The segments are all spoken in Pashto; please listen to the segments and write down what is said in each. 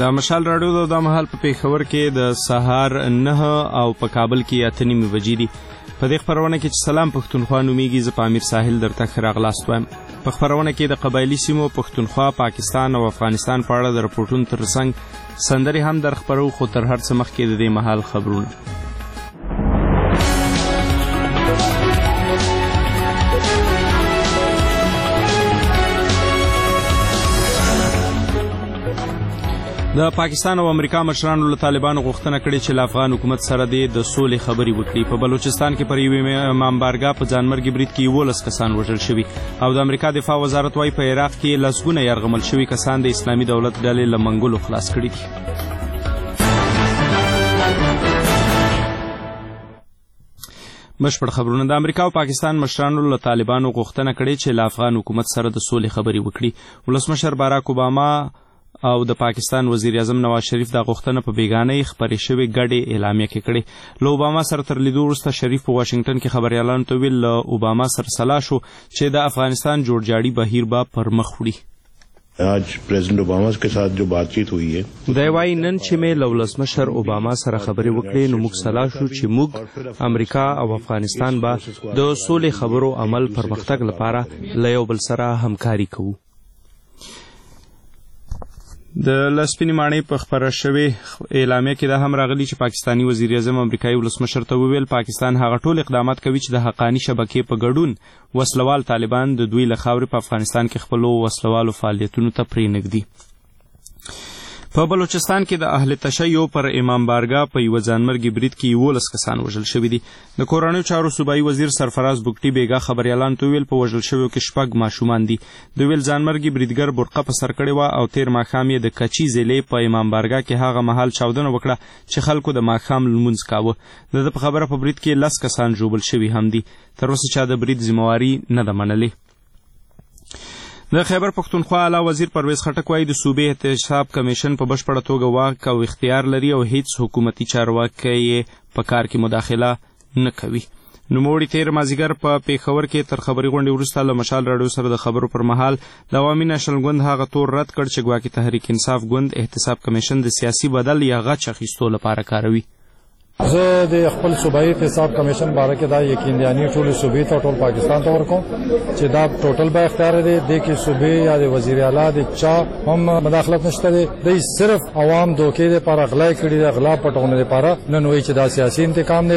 د مشال راډیو د مهال په پیښور کې د سهار 9 او په کابل کې 8 بجې دي. په دې خبرونه کې چې سلام پښتونخوا نومیږي، زه په امیر ساحل درته ښه راغلاست وایم. په خبرونه کې د قبایلي سیمو پښتونخوا، پاکستان او افغانستان په اړه د رپورټونو ترڅنګ سندرې هم در خپرو، خو تر هر څه مخکې د دې مهال خبرونه. د پاکستان او امریکا مشرانو له طالبانو غوښتنه کړې چې له افغان حکومت سره د سولې خبرې وکړي. په بلوچستان کې پر یوې امامبارګه په ځانمرګي برید کې 11 کسان وژل شوي او د امریکا دفاع وزارت وايي په عراق کې لسګونه یرغمل شوي کسان د اسلامي دولت ډلې له منګولو خلاص کړي دي. بشپړ خبرونه. د امریکا او پاکستان مشرانو له طالبانو غوښتنه کړې چې له افغان حکومت سره د سولې خبرې وکړي. ولسمشر باراک اوباما او د پاکستان وزیر اعظم نواز شریف دا غوښتنه په بیګانۍ خپرې شوې ګډې اعلامیه کې کړې. له اوباما سره تر لیدو وروسته شریف په واشنگټن کې خبریالانو ته ویل له اوباما سره سلا شو چې د افغانستان جوړجاړي بهیر به پر مخ وړي. आज president Obama के साथ जो बातचीत हुई है دی وايي نن چې مې له ولسمشر اوباما سره خبرې وکړې نو موږ سلا شو چې موږ امریکا او افغانستان به د سولې خبرو عمل پرمختګ لپاره له یو بل سره همکاري کوو. د لسپینې ماڼۍ په خپره شوې اعلامیه کې دا هم راغلی چې پاکستاني وزیر اعظم امریکایي ولسمشر ته وویل پاکستان هغه ټول اقدامات کوي چې د حقاني شبکې په ګډون وسلوال طالبان د دوی له خاورې په افغانستان کې خپلو وسلوالو فعالیتونو ته پرېنږدي. په بلوچستان کې د اهل تشیع پر امامبارګه په یوه ځانمرګي برید کې 11 کسان وژل شوي دي. د کورنیو چارو صوبایي وزیر سرفراز بوګټي بیګا خبریالانو ته ویل په وژل شویو کې 6 ماشومان دي. د ویل ځانمرګي بریدګر برقه په سر کړې وه او تیر ماښام یې د کچي ضلعې په امامبارګه کې هغه مهال چاودنه وکړه چې خلکو د ماښام لمونځ کاوه. د ده په خبره په برید کې 10 کسان ژوبل شوي هم دي. تر اوسه چا د برید ذمهواري نه ده منلې. د خیبر پښتونخوا اعلی وزیر پرویز خټک وايي د صوبې احتساب کمیشن په بشپړه توګه واک او اختیار لري او هیڅ حکومتي چارواکی یې په کار کې مداخله نه کوي. نوموړي تیر مازدیګر په پیښور کې تر خبري غونډې وروسته له مشال راډیو سره د خبرو پر مهال د عوامي نېشنل ګوند هغه تور رد کړ چې ګواکې تحریک انصاف ګوند احتساب کمیشن د سیاسي بدل یا غچ اخیستو لپاره کاروي. زه د خپل صوبایي احتساب کمیشن باره کې دا یقین دهاني ټول صوبې ته ټول پاکستان ته ورکوم چې دا ټوټل با اختیار دی د کې صوبې یا د وزیر اعلی د چا هم مداخلت نشته دی. د صرف عوام دوکې لپاره غلا کړي د غلا پټونه لپاره نن وایي چې دا سیاسي انتقام دی.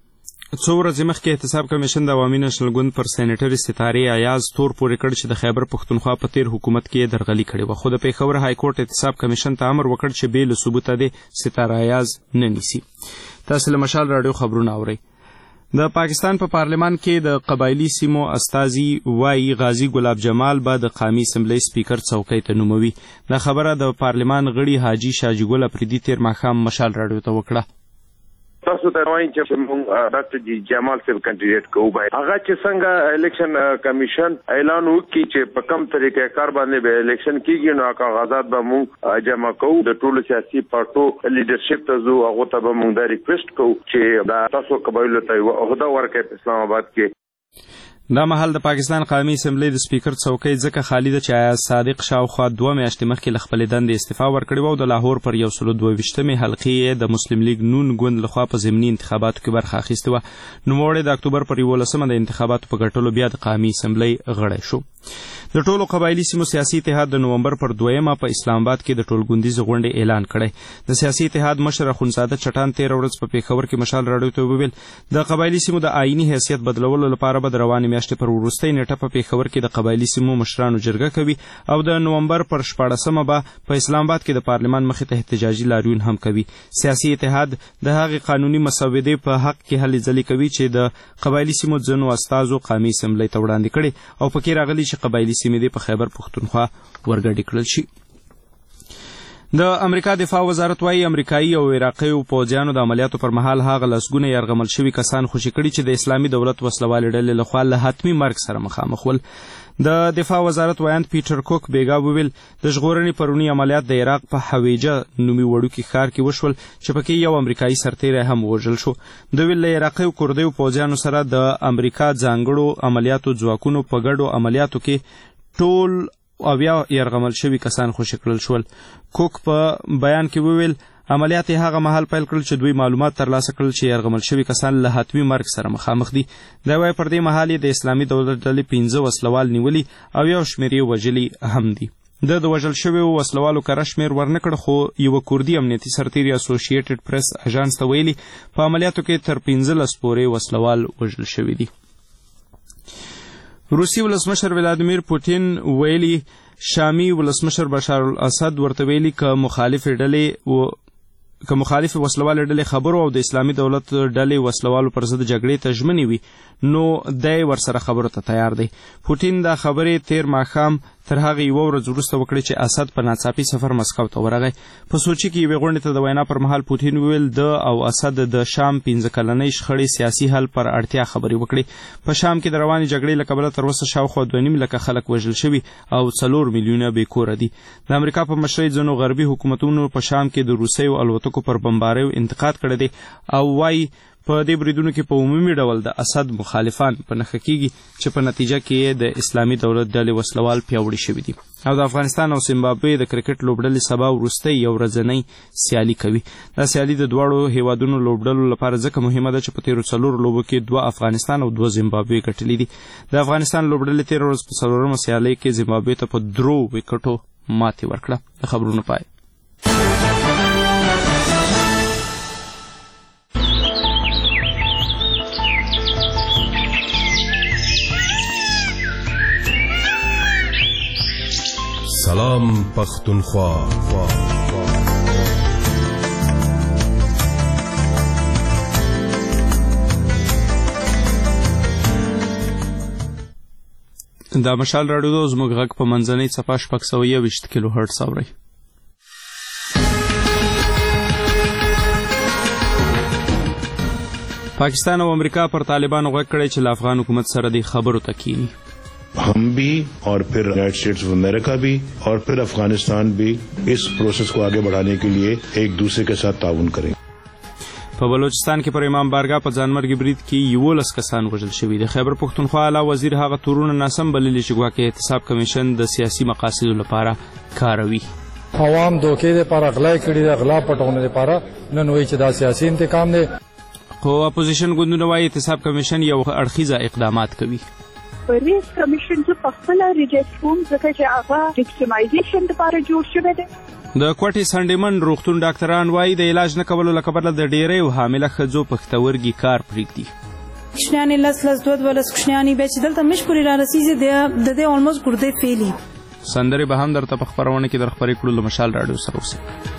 څو ورځې مخکې احتساب کمیشن د عوامي نېشنل ګوند پر سینیټر ستارې ایاز تور پورې کړ چې د خیبر پښتونخوا په تیر حکومت کې درغلي کړې وه، خو د پیښور های کورټ احتساب کمیشن ته امر وکړ چې بې له ثبوته د ستاره ایاز نه نیسي. تاسو له مشال راډیو خبرونه اورئ. د پاکستان په پارلمان کې د قبایلي سیمو استازي وايي غازي ګلاب جمال به د قومي اسمبلی سپیکر څوکۍ ته نوموي. دا خبره د پارلمان غړي حاجي شاجي ګل افریدي تیر ماښام مشال راډیو ته وکړه. تاسو ته وایم چې موږ ډاکټر جمال صاحب کینډیډیټ کوو باید هغه چې څنګه الیکشن کمیشن اعلان وکړي چې په کوم طریقې کار باندې به الیکشن کیږي نو کاغذات به موږ جمع کوو. د ټولو سیاسي پارټو لیډرشپ ته زو هغه ته به موږ دا ریکوست کوو چې دا تاسو قبایلو ته یو عہده ورکړي په اسلام آباد کې. دا مهال د پاکستان قومي اسمبلی د سپیکر څوکۍ ځکه خالی ده چې ایاز صادق شاوخوا 2 میاشتې مخکې له خپلې دندې استعفا ورکړې وه او د لاهور پر 122مې حلقې یې د مسلم لیگ نون ګوند لخوا په ضمني انتخاباتو کې برخه اخیستې وه. نوموړی د اکتوبر پر 11 د انتخاباتو په ګټلو بیا د قومي اسمبلی غړی شو. د ټولو قبایلي سیمو سیاسي اتحاد د نومبر پر 2 په اسلام آباد کې د ټولګوندیزې غونډې اعلان کړی. د سیاسي اتحاد مشر اخوندزاده چټان 13 ورځ په پیښور کې مشال راډیو ته وویل د قبایلي سیمو د آئیني حیثیت بدلولو لپاره به د روانې میاشتې پر وروستۍ نیټه په پیښور کې د قبایلي سیمو مشرانو جرګه کوي او د نومبر پر 14 به په اسلام آباد کې د پارلمان مخې ته احتجاجي لاریون هم کوي. سیاسي اتحاد د هغې قانوني مسودې په حق کې هلې ځلې کوي چې د قبایلي سیمو ځینو استازو قومي اسمبلی ته وړاندې کړي او پکې راغلي چې قبایلي سیمې دې په خیبر پښتونخوا ورګډې کړل شي. د امریکا دفاع وزارت وايي امریکایي او عراقي پوځیانو د عملیاتو پر مهال هغه لسګونه یرغمل شوي کسان خوشي کړي چې د اسلامي دولت وسلوالې ډلې لخوا له حتمي مرګ سره مخامخ ول. د دفاع وزارت وایاند پیټر کوک بیګا وویل د ژغورنې پرونی عملیات د عراق په حویجه نومي وړوکي ښار کې وشول چې پکې یو امریکایي سرتیری هم ووژل شو. د ویل له عراقي او کردیو پوځیانو سره د امریکا ځانګړو عملیاتو ځواکونو په ګډو عملیاتو کې ټول یرغمل شوي کسان خوشي کړل شول. کوک په بیان کې وویل عملیات هغه مهال پیل کړل چې دوی معلومات ترلاسه کړل چې یرغمل شوي کسان له حتمي مرګ سره مخامخ دي. دا وایي پر دې مهال د اسلامي دولت ډلې 15 وسلوال نیولي او یو شمېر یې وژلي هم دي. د وژل شویو وسلوالو کره شمېر ورنه کړ، خو یوه کوردي امنیتي سرتیري اسوسییټډ پریس اژانس ته ویلي په عملیاتو کې تر 15 پورې وسلوال وژل شوي دي. روسي ولسمشر ولادیمیر پوتین ویلي شامي ولسمشر بشار الاسد ورته ویلي که مخالف وسلوال ډلې خبرو او د اسلامي دولت ډلې وسلوالو پر ضد جګړې ته ژمنې وي نو دی ورسره خبرو ته تیار دی. پوتین دا خبرې تیر ماښام تر هغه یوه ورځ وروسته وکړې چې اسد په ناڅاپي سفر مسکو ته ورغی. په سوچي کې یوې غونډې ته د وینا پر مهال پوتین وویل د او اسد د شام 15 کلنۍ شخړې سیاسي حل پر اړتیا خبرې وکړې. په شام کې د روانې جګړې له کبله تر اوسه شاوخوا 2.5 لکه خلک وژل شوي او 4 میلیونه بې کوره دي. د امریکا په مشرۍ ځینو غربي حکومتونو په شام کې د روسیو الوتکو پر بمباریو انتقاد کړی دی او وایي په دې بریدونو کې په عمومي ډول د اسد مخالفان په نښه کېږي چې په نتیجه کې د اسلامي دولت ډلې وسلوال پیاوړي شوي دي. او د افغانستان او زیمبابوې د کرکټ لوبډلې سبا وروستۍ یو ورځنۍ سیالي کوي. دا سیالي د دواړو هیوادونو لوبډلو لپاره ځکه مهمه ده چې په تېرو 4 لوبو کې 2 افغانستان او 2 زیمبابوې ګټلي دي. د افغانستان لوبډلې تېره ورځ په 4مه سیالۍ کې زیمبابوې ته په 3 وکټو ماتې ورکړه. د خبرونو پای. سلام پختونخوا. دا مشال راډیو زموږ غږ په منځنۍ څپه 621 کیلو هرټز اورئ. پاکستان او امریکا پر طالبانو غږ کړی چې له افغان حکومت سره د خبرو ته کینی. हम भी और फिर यूनाइटेड स्टेट्स ऑफ अमेरिका भी और फिर अफगानिस्तान भी इस प्रोसेस को आगे बढ़ाने के लिए एक दूसरे के साथ ताउन करें. په بلوچستان کې پر امام بارګاه په ځانمرګي برید کې 11 کسان وژل شوي دي. خیبر پښتونخوا اعلی وزیر هغه تورونه ناسم بللي چې ګواکې احتساب کمیشن د سیاسي مقاصدو لپاره کاروي. عوام دوکې لپاره غلا کړي د غلا پټونه لپاره نن وایي چې دا سیاسي انتقام دی. خو اپوزیشن ګوندونه وایي احتساب کمیشن یو اړخیزه اقدامات کوي. ریس کمیشن زه په خپل ریجکټ کوم ځکه چې هغه وکټیمایزیشن لپاره جوړ شوی دی. د کوټې سنډیمن روغتون ډاکټران وایي د علاج نه کولو له کبله د ډېریو حامله ښځو پښتورګي کار پرېږدي. کوچنیانې لس 12 کوچنیانې بیا چې دلته مش پورې را رسیږي د دې الموست ګردې فیلي. سندرې به هم درته په خپرونه کې در خپرې کړو. له مشال راډیو سره اوسئ.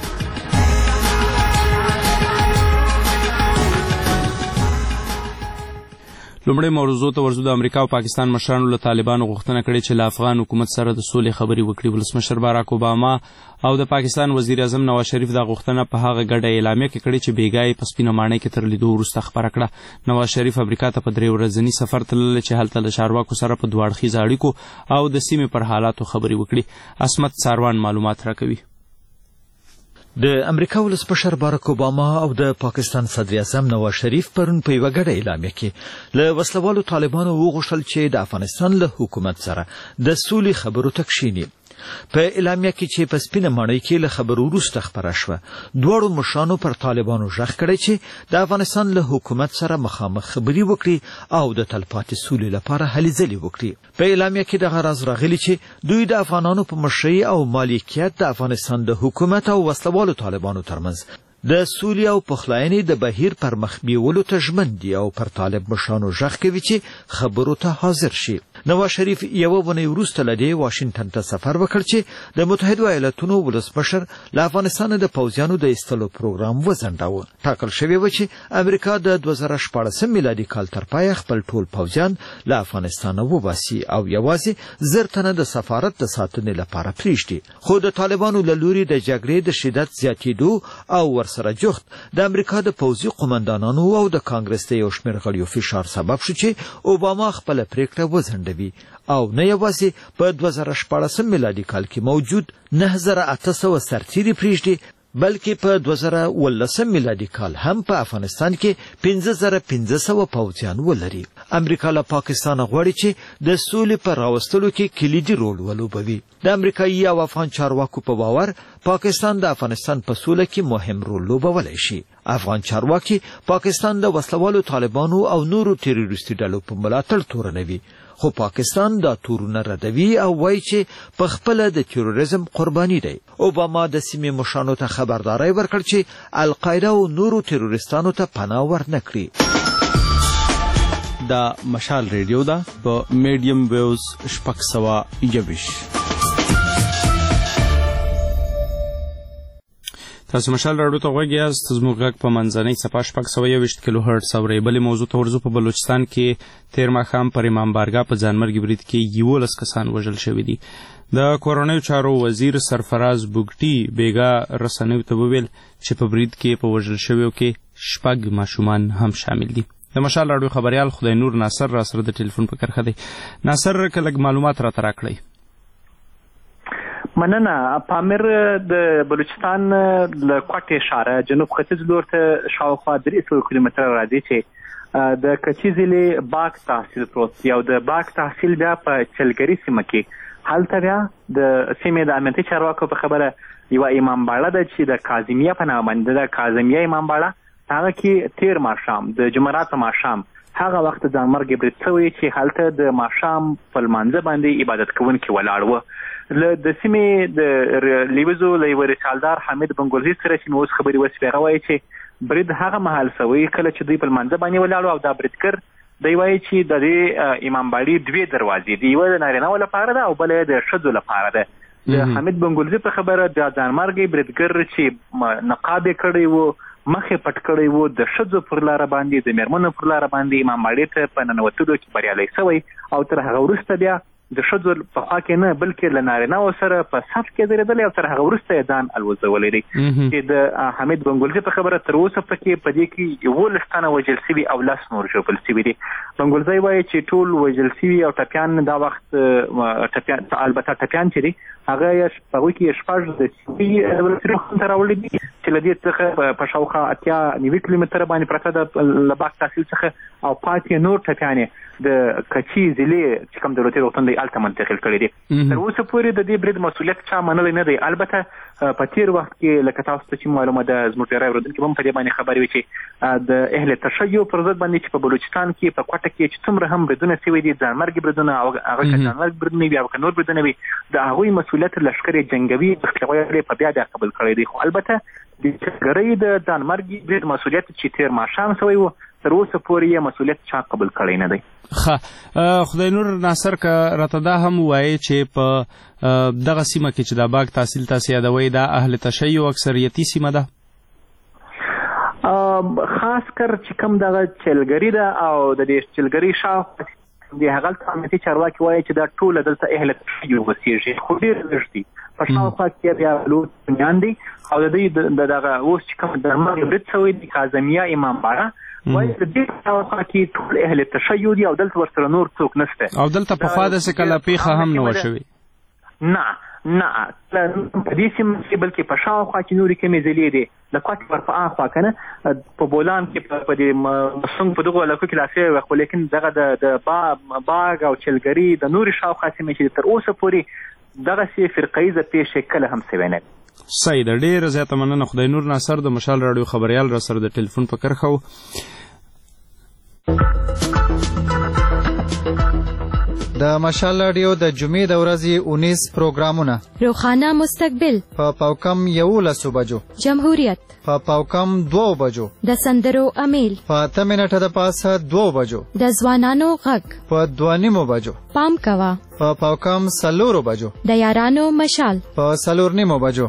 لومړی موضوع ته ورځو. د امریکا او پاکستان مشرانو له طالبانو غوښتنه کړې چې له افغان حکومت سره د سولې خبرې وکړي. ولسمشر باراک اوباما او د پاکستان وزیر اعظم نواز شریف دا غوښتنه په هغه ګډه اعلامیه کې کړې چې بیګا یې په سپینه ماڼۍ کې تر لیدو وروسته خپره کړه. نواز شریف امریکا ته په 3 ورځني سفر تللی چې هلته له چارواکو سره په 2 اړخیزه اړیکو او د سیمې پر حالاتو خبرې وکړي. عصمت ساروان معلومات راکوي. د امریکا ولسمشر باراک اوباما او د پاکستان صدر اعظم نواز شریف پرون په یوه ګډه اعلامیه کې له وسلوالو طالبانو وغوښتل چې د افغانستان له حکومت سره د سولې خبرو ته کښیني. په اعلامیه کې چې په سپینه ماڼۍ کې له خبرو وروسته خپره شوه، دواړو مشرانو پر طالبانو غږ کړی چې د افغانستان له حکومت سره مخامخ خبرې وکړي او د تلپاتې سولې لپاره هلې ځلې وکړي. په اعلامیه کې دغه راز راغلی چې دوی د افغانانو په مشرۍ او مالکیت د افغانستان د حکومت او وسلوالو طالبانو ترمنځ د سولې او پخلاینې د بهیر پر مخ بیولو ته ژمن دي او پر طالب مشرانو غږ کوي چې خبرو ته حاضر شي. نواز شریف یوه اونۍ وروسته له دې واشنګټن ته سفر وکړ چې د متحدو ایالتونو ولسمشر له افغانستان د پوځیانو د ایستلو پروګرام وځنډاوه. ټاکل شوې وه چې امریکا د 2014 میلادي کال تر پایه خپل ټول پوځیان له افغانستانه وباسي او یوازې 1000 تنه د سفارت د ساتنې لپاره پرېږدي. خو د طالبانو له لوري د جګړې د شدت زیاتېدو او ورسره جوخت د امریکا د پوځي قومندانانو او د کانګرس د یو شمېر غړیو فشار سبب شو چې اوباما خپله پرېکړه وځنډوي او نه یوازې په 2014 میلادي کال کې موجود 9800 سرتیري پرېږدي، بلکې په 2019 میلادي کال هم په افغانستان کې 15500 پوځیان ولري. امریکا له پاکستان غواړي چې د سولې په راوستلو کې کلیدي رول ولوبوي. د امریکایي او افغان چارواکو په باور پاکستان د افغانستان په سوله کې مهم رول لوبولی شي. افغان چارواکي پاکستان د وسلوالو طالبانو او نورو تروریستي ډلو په ملاتړ تورنوي، خو پاکستان دا تورونه ردوي او وایي چې په خپل د تروریزم قرباني دی. اوباما د سیمې مشرانو ته خبرداري ورکړ چې القاعده او نورو تروریستانو ته پناه ورنکړي. دا مشال ریډیو ده په میډیم ویوز 621. تاسو مشال راډیو ته غوږ یاست. زموږ غږ په منځنۍ څپه 621 کیلو هرټز اورئ. بلې موضوع ته ورځو. په بلوچستان کې تیر ماښام پر امام بارګاه په ځانمرګي برید کې 11 کسان وژل شوي دي. د کورنیو چارو وزیر سرفراز بوګټي بیګا رسنیو ته وویل چې په برید کې په وژل شویو کې 6 ماشومان هم شامل دي. د مشال راډیو خبریال خدای نور ناصر را سره د ټلیفون په کرښه دی. ناصر که لږ معلومات راته راکړئ. مننه. پامیر د بلوچستان له کوټې ښاره جنوب ختیځ لور ته شاوخوا 300 کیلومتره راځي چې د کچي ضلع باغ تحصیل پروت دی او د باغ تحصیل بیا په چلګري سیمه کې هلته بیا د سیمې د امنیتي چارواکو په خبره یوه امام باړه ده چې د کاظمیه په نامه باندې ده. کاظمیه امام باړه هغه کې تیر ماښام د جمعرات په ماښام هغه وخت ځانمرګي برید شوی چې هلته د ماښام په لمانځه باندې عبادت کوونکي ولاړ وو. د سیمې د لیوزو له یوه رسالدار حمید بنګلزي سره چې مې اوس خبرې وشوې هغه وایي چې برید هغه مهال شوی کله چې دوی په لمانځه باندې ولاړ او دا بریدګر دی وایي چې د دې امام باړې 2 دروازې دي، یوه د نارینهو لپاره ده او بله د ښځو لپاره ده. د حمید بنګلزي په خبره د ځانمرګي بریدګر چې نقاب یې کړی و، مخ یې پټ کړی و، د ښځو پر لاره باندې د مېرمنو پر لاره باندې امام باړې ته په ننوتلو کې بریالی شوی او تر هغه وروسته بیا د ښځو په خوا کې نه بلکې له نارینهو سره په صف کې درېدلی او تر هغه وروسته یې ځان الوځولی دی. چې د حمید بنګلزي په خبره تر اوسه په دې کې 11 تنه وژل سوي او 10 نور ژوبل سوي دي. بنګلزي وایي چې ټول وژل سوي او ټپیان دا وخت البته ټپیان چې دي هغه یې په هغوی کې 6 د سوي ولسوالیو ته راوړي دي چې له دې څخه په شاوخوا 90 کیلومتره باندې پرته ده له باغ تحصیل څخه او پاتې نور ټپیان یې د کچي ضلع چې کوم دولتي روغتون دی هلته منتقل کړي دي. تر اوسه پورې د دې برید مسؤلیت چا منلی نه دی. البته په تیر وخت کې لکه تاسو ته چې معلومه ده زموږ ډېری اورېدونکي به هم په دې باندې خبرې وي چې د اهل تشیع پر ضد باندې چې په بلوچستان کې په کوټه کې چې څومره هم بریدونه شوي دي ځانمرګي بریدونه او هغه که ځانمرګ بریدونه وي او که نور بریدونه وي د هغوی مسؤلیت لښکر جنګوي بختیوری په بیا قبول کړی دی. خو البته د چلګرۍ د ځانمرګي برید مسؤلیت چې تیر ماښام شوی و تر اوسه پورې یې مسؤلیت چا قبول کړی نه دی. خدای نور ناصر که راته دا هم ووایي چې په دغه سیمه کې چې د باغ تحصیل تاسې یادوئ دا اهل تشیع اکثریتي سیمه ده؟ خاص کر چې کوم دغه چلګري ده او د دې چلګري شاوخوا د هغلته امنیتي چارواکي وایي چې دا ټوله دلته اهل تشیع اوسېږي خو ډېر لږ دي. په شاوخوا کې بیا لوټنیان دي او د دوی دغه اوس چې کوم درمل برید شوی دی کاظمیه امام باړه وایي د دې شاوخوا کې ټول اهل تشیع دي او دلته ورسره نور څوک نشته او دلته پخوا داسې کله پیښه هم نه وه شوې. نه په دې سیمه کې بلکې په شاوخوا کې نورې کومې ضلعې دي د کوټې ور په اخوا که نه په بولان کې په دې مسونګ په دغو علاقو کې لا شوې وه خو لیکن دغه د باغ او چلګري د نورې شاوخوا سیمې چې تر اوسه پورې دغسې فرقهیزه پیښې کله هم شوې نه دي. صحیح ده. ډېره زیاته مننه خدای نور ناصر د مشال راډیو خبریال را سره د ټلیفون په کرښه و. د مشال راډیو د جمعې د ورځې 19 پروګرامونه: روخانه مستقبل په پاوکم 11 بجو، جمهوریت په پاوکم 2 بجو، د سندرو امیل په 8 منټه د پاسه 2 بجو، د ځوانانو غږ په 2:30 بجو، پام کوا په پاوکم 4 بجو، د یارانو مشال په 4:30 بجو.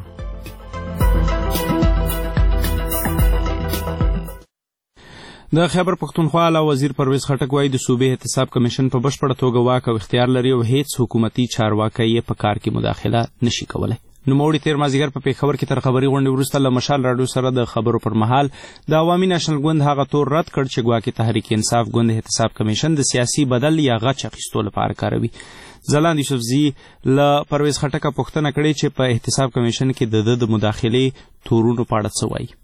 د خیبر پښتونخوا اعلی وزیر پرویز خټک وایي د صوبې احتساب کمیشن په بشپړه توګه واک او اختیار لري او هیڅ حکومتي چارواکی یې په کار کې مداخله نشي کولی. نوموړي تیر مازدیګر په پېښور کې تر خبري غونډې وروسته له مشال راډیو سره د خبرو پر مهال د عوامي نېشنل ګوند هغه تور رد کړ چې ګواکې تحریک انصاف ګوند احتساب کمیشن د سیاسي بدل یا غچ اخیستو لپاره کاروي. ځلاند یوسفزي له پرویز خټکه پوښتنه کړې چې په احتساب کمیشن کې د مداخلې تورونو په اړه څه وایي.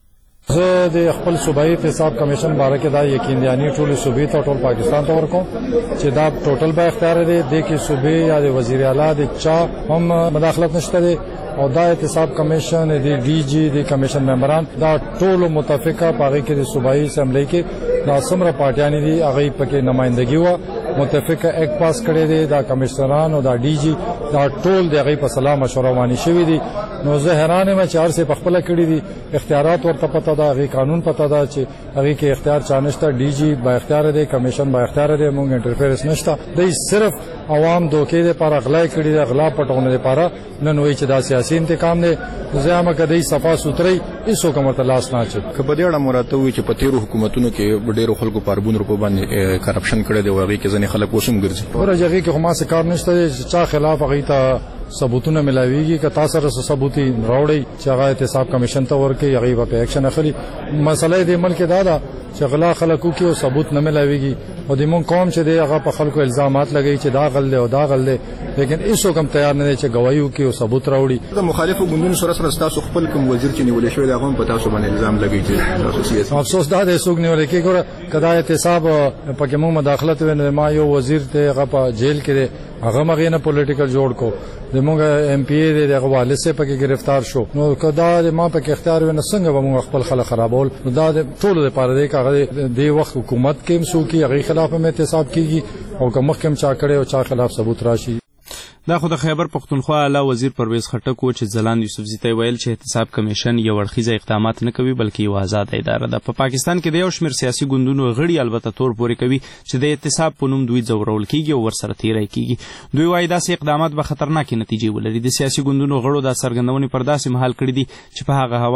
زه د خپل صوبایي احتساب کمیشن باره کې دا یقین دهاني ټول صوبې ته ټول پاکستان ته ورکوم چې دا ټوټل با اختیار دی د کې صوبې یا د وزیر اعلی د چا هم مداخلت نشته دی او دا احتساب کمیشن د ډي جي د کمیشن ممبران دا ټول متفقه پاره کې د صوبایي اسمبلی کې دا څومره پارټیان دي هغه پکې نمائندګي و متفقه ایک پاس کړی دی دا کمشنران او دا ډي جي دا ټول دغه په سلام مشوره باندې شوی دي. نو زه حیران یم چې هر څه په خپل کړی دي اختیارات ورته پته دا غي قانون پته دا چې هغه کې اختیار چانشته ډي جي با اختیار دی کمیشن با اختیار دی مونږ انټرفیرنس نشته دی صرف عوام دوکې لپاره غلا کړی دی غلا پټونه لپاره نن وایي چې دا سیاسي انتقام دی. زه هم کدی صفا سوتري هیڅ حکومت لاس نه چي کبه دې اړه مراته وي چې په تیرو حکومتونو کې ډېرو خلکو په اربون روپو باندې کرپشن کړی دی او هغه کې ځنې خلک وسوم ګرځي ورځي کې خو ما څه کار نشته چې چا خلاف هغه ته ثبوتونه ملاويږي که تاسو سره ثبوتي راوړي چې هغه احتساب کمیشن ته ورکړي هغه په اکشن اخلي. مسله دې ملک دا ده چې غلا خلکو کې او ثبوت نه ملاويږي او د مون قوم چې دی هغه په خلکو الزامات لګي چې دا غل دی او دا غل دی لیکن هیڅ کوم تیار نه دی چې گوايو کې او ثبوت راوړي. د مخالفو ګوندونو سره تاسو خپل کوم وزیر چې نیول شوی دا هم په تاسو باندې الزام لګي چې تاسو سیاسي افسوس دا دی څوک نیول کې ګوره کدا احتساب پکې مو مداخلت ونه ما یو وزیر ته هغه په جیل کې هغه مغه نه پولیټیکل جوړ کو د موږ ایم پی ای د حواله سره پکې گرفتار شو. نو کدا ما پکې اختیار ونه څنګه به موږ خپل خلک خرابول. نو دا ټول لپاره دی کاغه د وخت حکومت کې مسو کې هغه خلاف هم احتساب کیږي او که مخکم چا کړي او چا خلاف ثبوت راشي. دا خو د خیبر پختونخوا اعلی وزیر پرویز خټک و چې ځلاند یوسفزي ته ویل چې احتساب کمیشن یو اړخیزه اقدامات نه کوي بلکې یو آزاد اداره ده. په پاکستان کې د یو شمېر سیاسي ګوندونو غړي البته تور پورې کوي چې د احتساب په نوم دوی ځورول کیږي او ورسره تیری کیږي. دوی وایي داسې اقدامات به خطرناکې نتیجې ولري. د سیاسي ګوندونو غړو دا څرګندونې پر داسې مهال کړي دي چې په هغه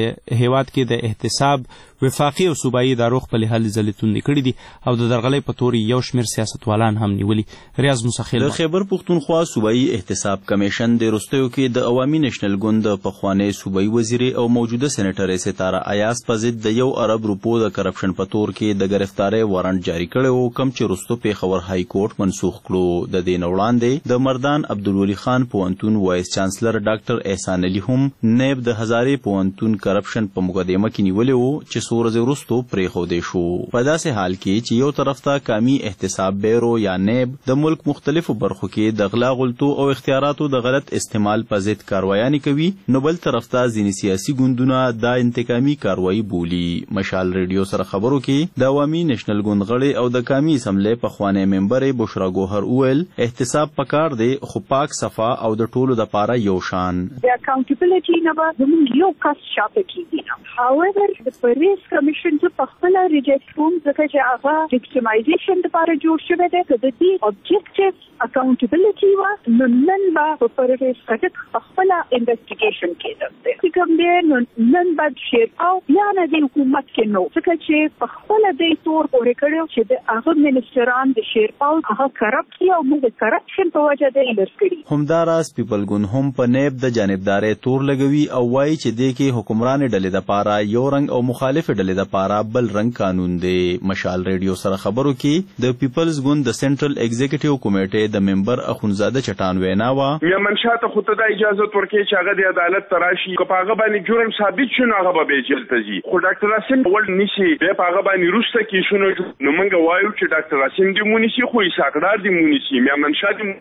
هیواد کې د احتساب وفاقي او صوبایي ادارو خپل حل ځلې توندې کړي دي او د درغلۍ په تور یو شمېر سیاستوالان هم نیولي. ریاض مسخیل د خیبر پختونخوا صوبایي احتساب کمیشن د وروستیو کې د عوامي نېشنل ګوند د پخوانی صوبایي وزیر او موجوده سېنیټر ستاره ایاز په ضد د 1 ارب روپو د کرپشن په تور کې د گرفتارۍ وارنټ جاری کړی و کم چې وروسته پېښور های کورټ منسوخ کړو. د دې نه وړاندې د مردان عبدالولي خان پوهنتون وایس چانسلر ډاکټر احسان علي هم نیب د هزارې پوهنتون کرپشن په مقدمه کې نیولی و چې څو ورځې وروسته پرېښودی شو. په داسې حال کې چې یو طرف ته قامي احتساب بیرو یا نیب د ملک مختلفو برخو کې د غلا غلطو او اختیاراتو د غلط استعمال په ضد کاروایانې کوي نو بل طرف ته ځینې سیاسي ګوندونه دا انتقامي کاروایي بولي. مشال ریډیو سره خبرو کې د عوامي نېشنل ګوند غړی او د قامي اسمبلی پخوانی ممبرې بشرا ګوهر وویل احتساب پکار دی خو پاک صفا او د ټولو دپاره یو شان. د اکاونټیبلټي نه به زموږ یو کس شاته کیږي. هاویور د پریس کمیشن چې په خپل ریجکټ کوم ځکه چې هغه وکټیمایزیشن لپاره جوړ شوی دی که د دې اوبجیکټیو اکاونټیبلټي وه نو نن به په پرویز خټک په خپله انویسټیګیشن کېده چې کوم دی نن به شیرپاو بیا نه د حکومت کې نو ځکه چې په خپله دی تور پورې کړی چې د هغه منسټران د شیرپاو هغه کرپټ دي او موږ د کرپشن په وجه دی لر کړي. همداراز پیپل ګوند هم په نیب د جانبدارۍ تور لګوي او وایي چې دې کې حکمرانې ډلې دپاره یو رنګ او مخالف ډلې دپاره بل رنګ قانون دی. مشال ریډیو سره خبرو کې د پیپلز ګوند د سنټرل ایگزیکټیو کمیټې د ممبر اخونزاده چټان وینا وا میمن شاته خو ته د اجازه ورکړي چې هغه د عدالت تراشي که په هغه باندې جرم ثابت شونه هغه به جیل ته ځي. خو ډاکټر راسم ول نشي به په هغه باندې روسته کې شونه نو موږ وایو چې ډاکټر راسم دی مونږ خو یې ساکدار دی مونږ میمن شاته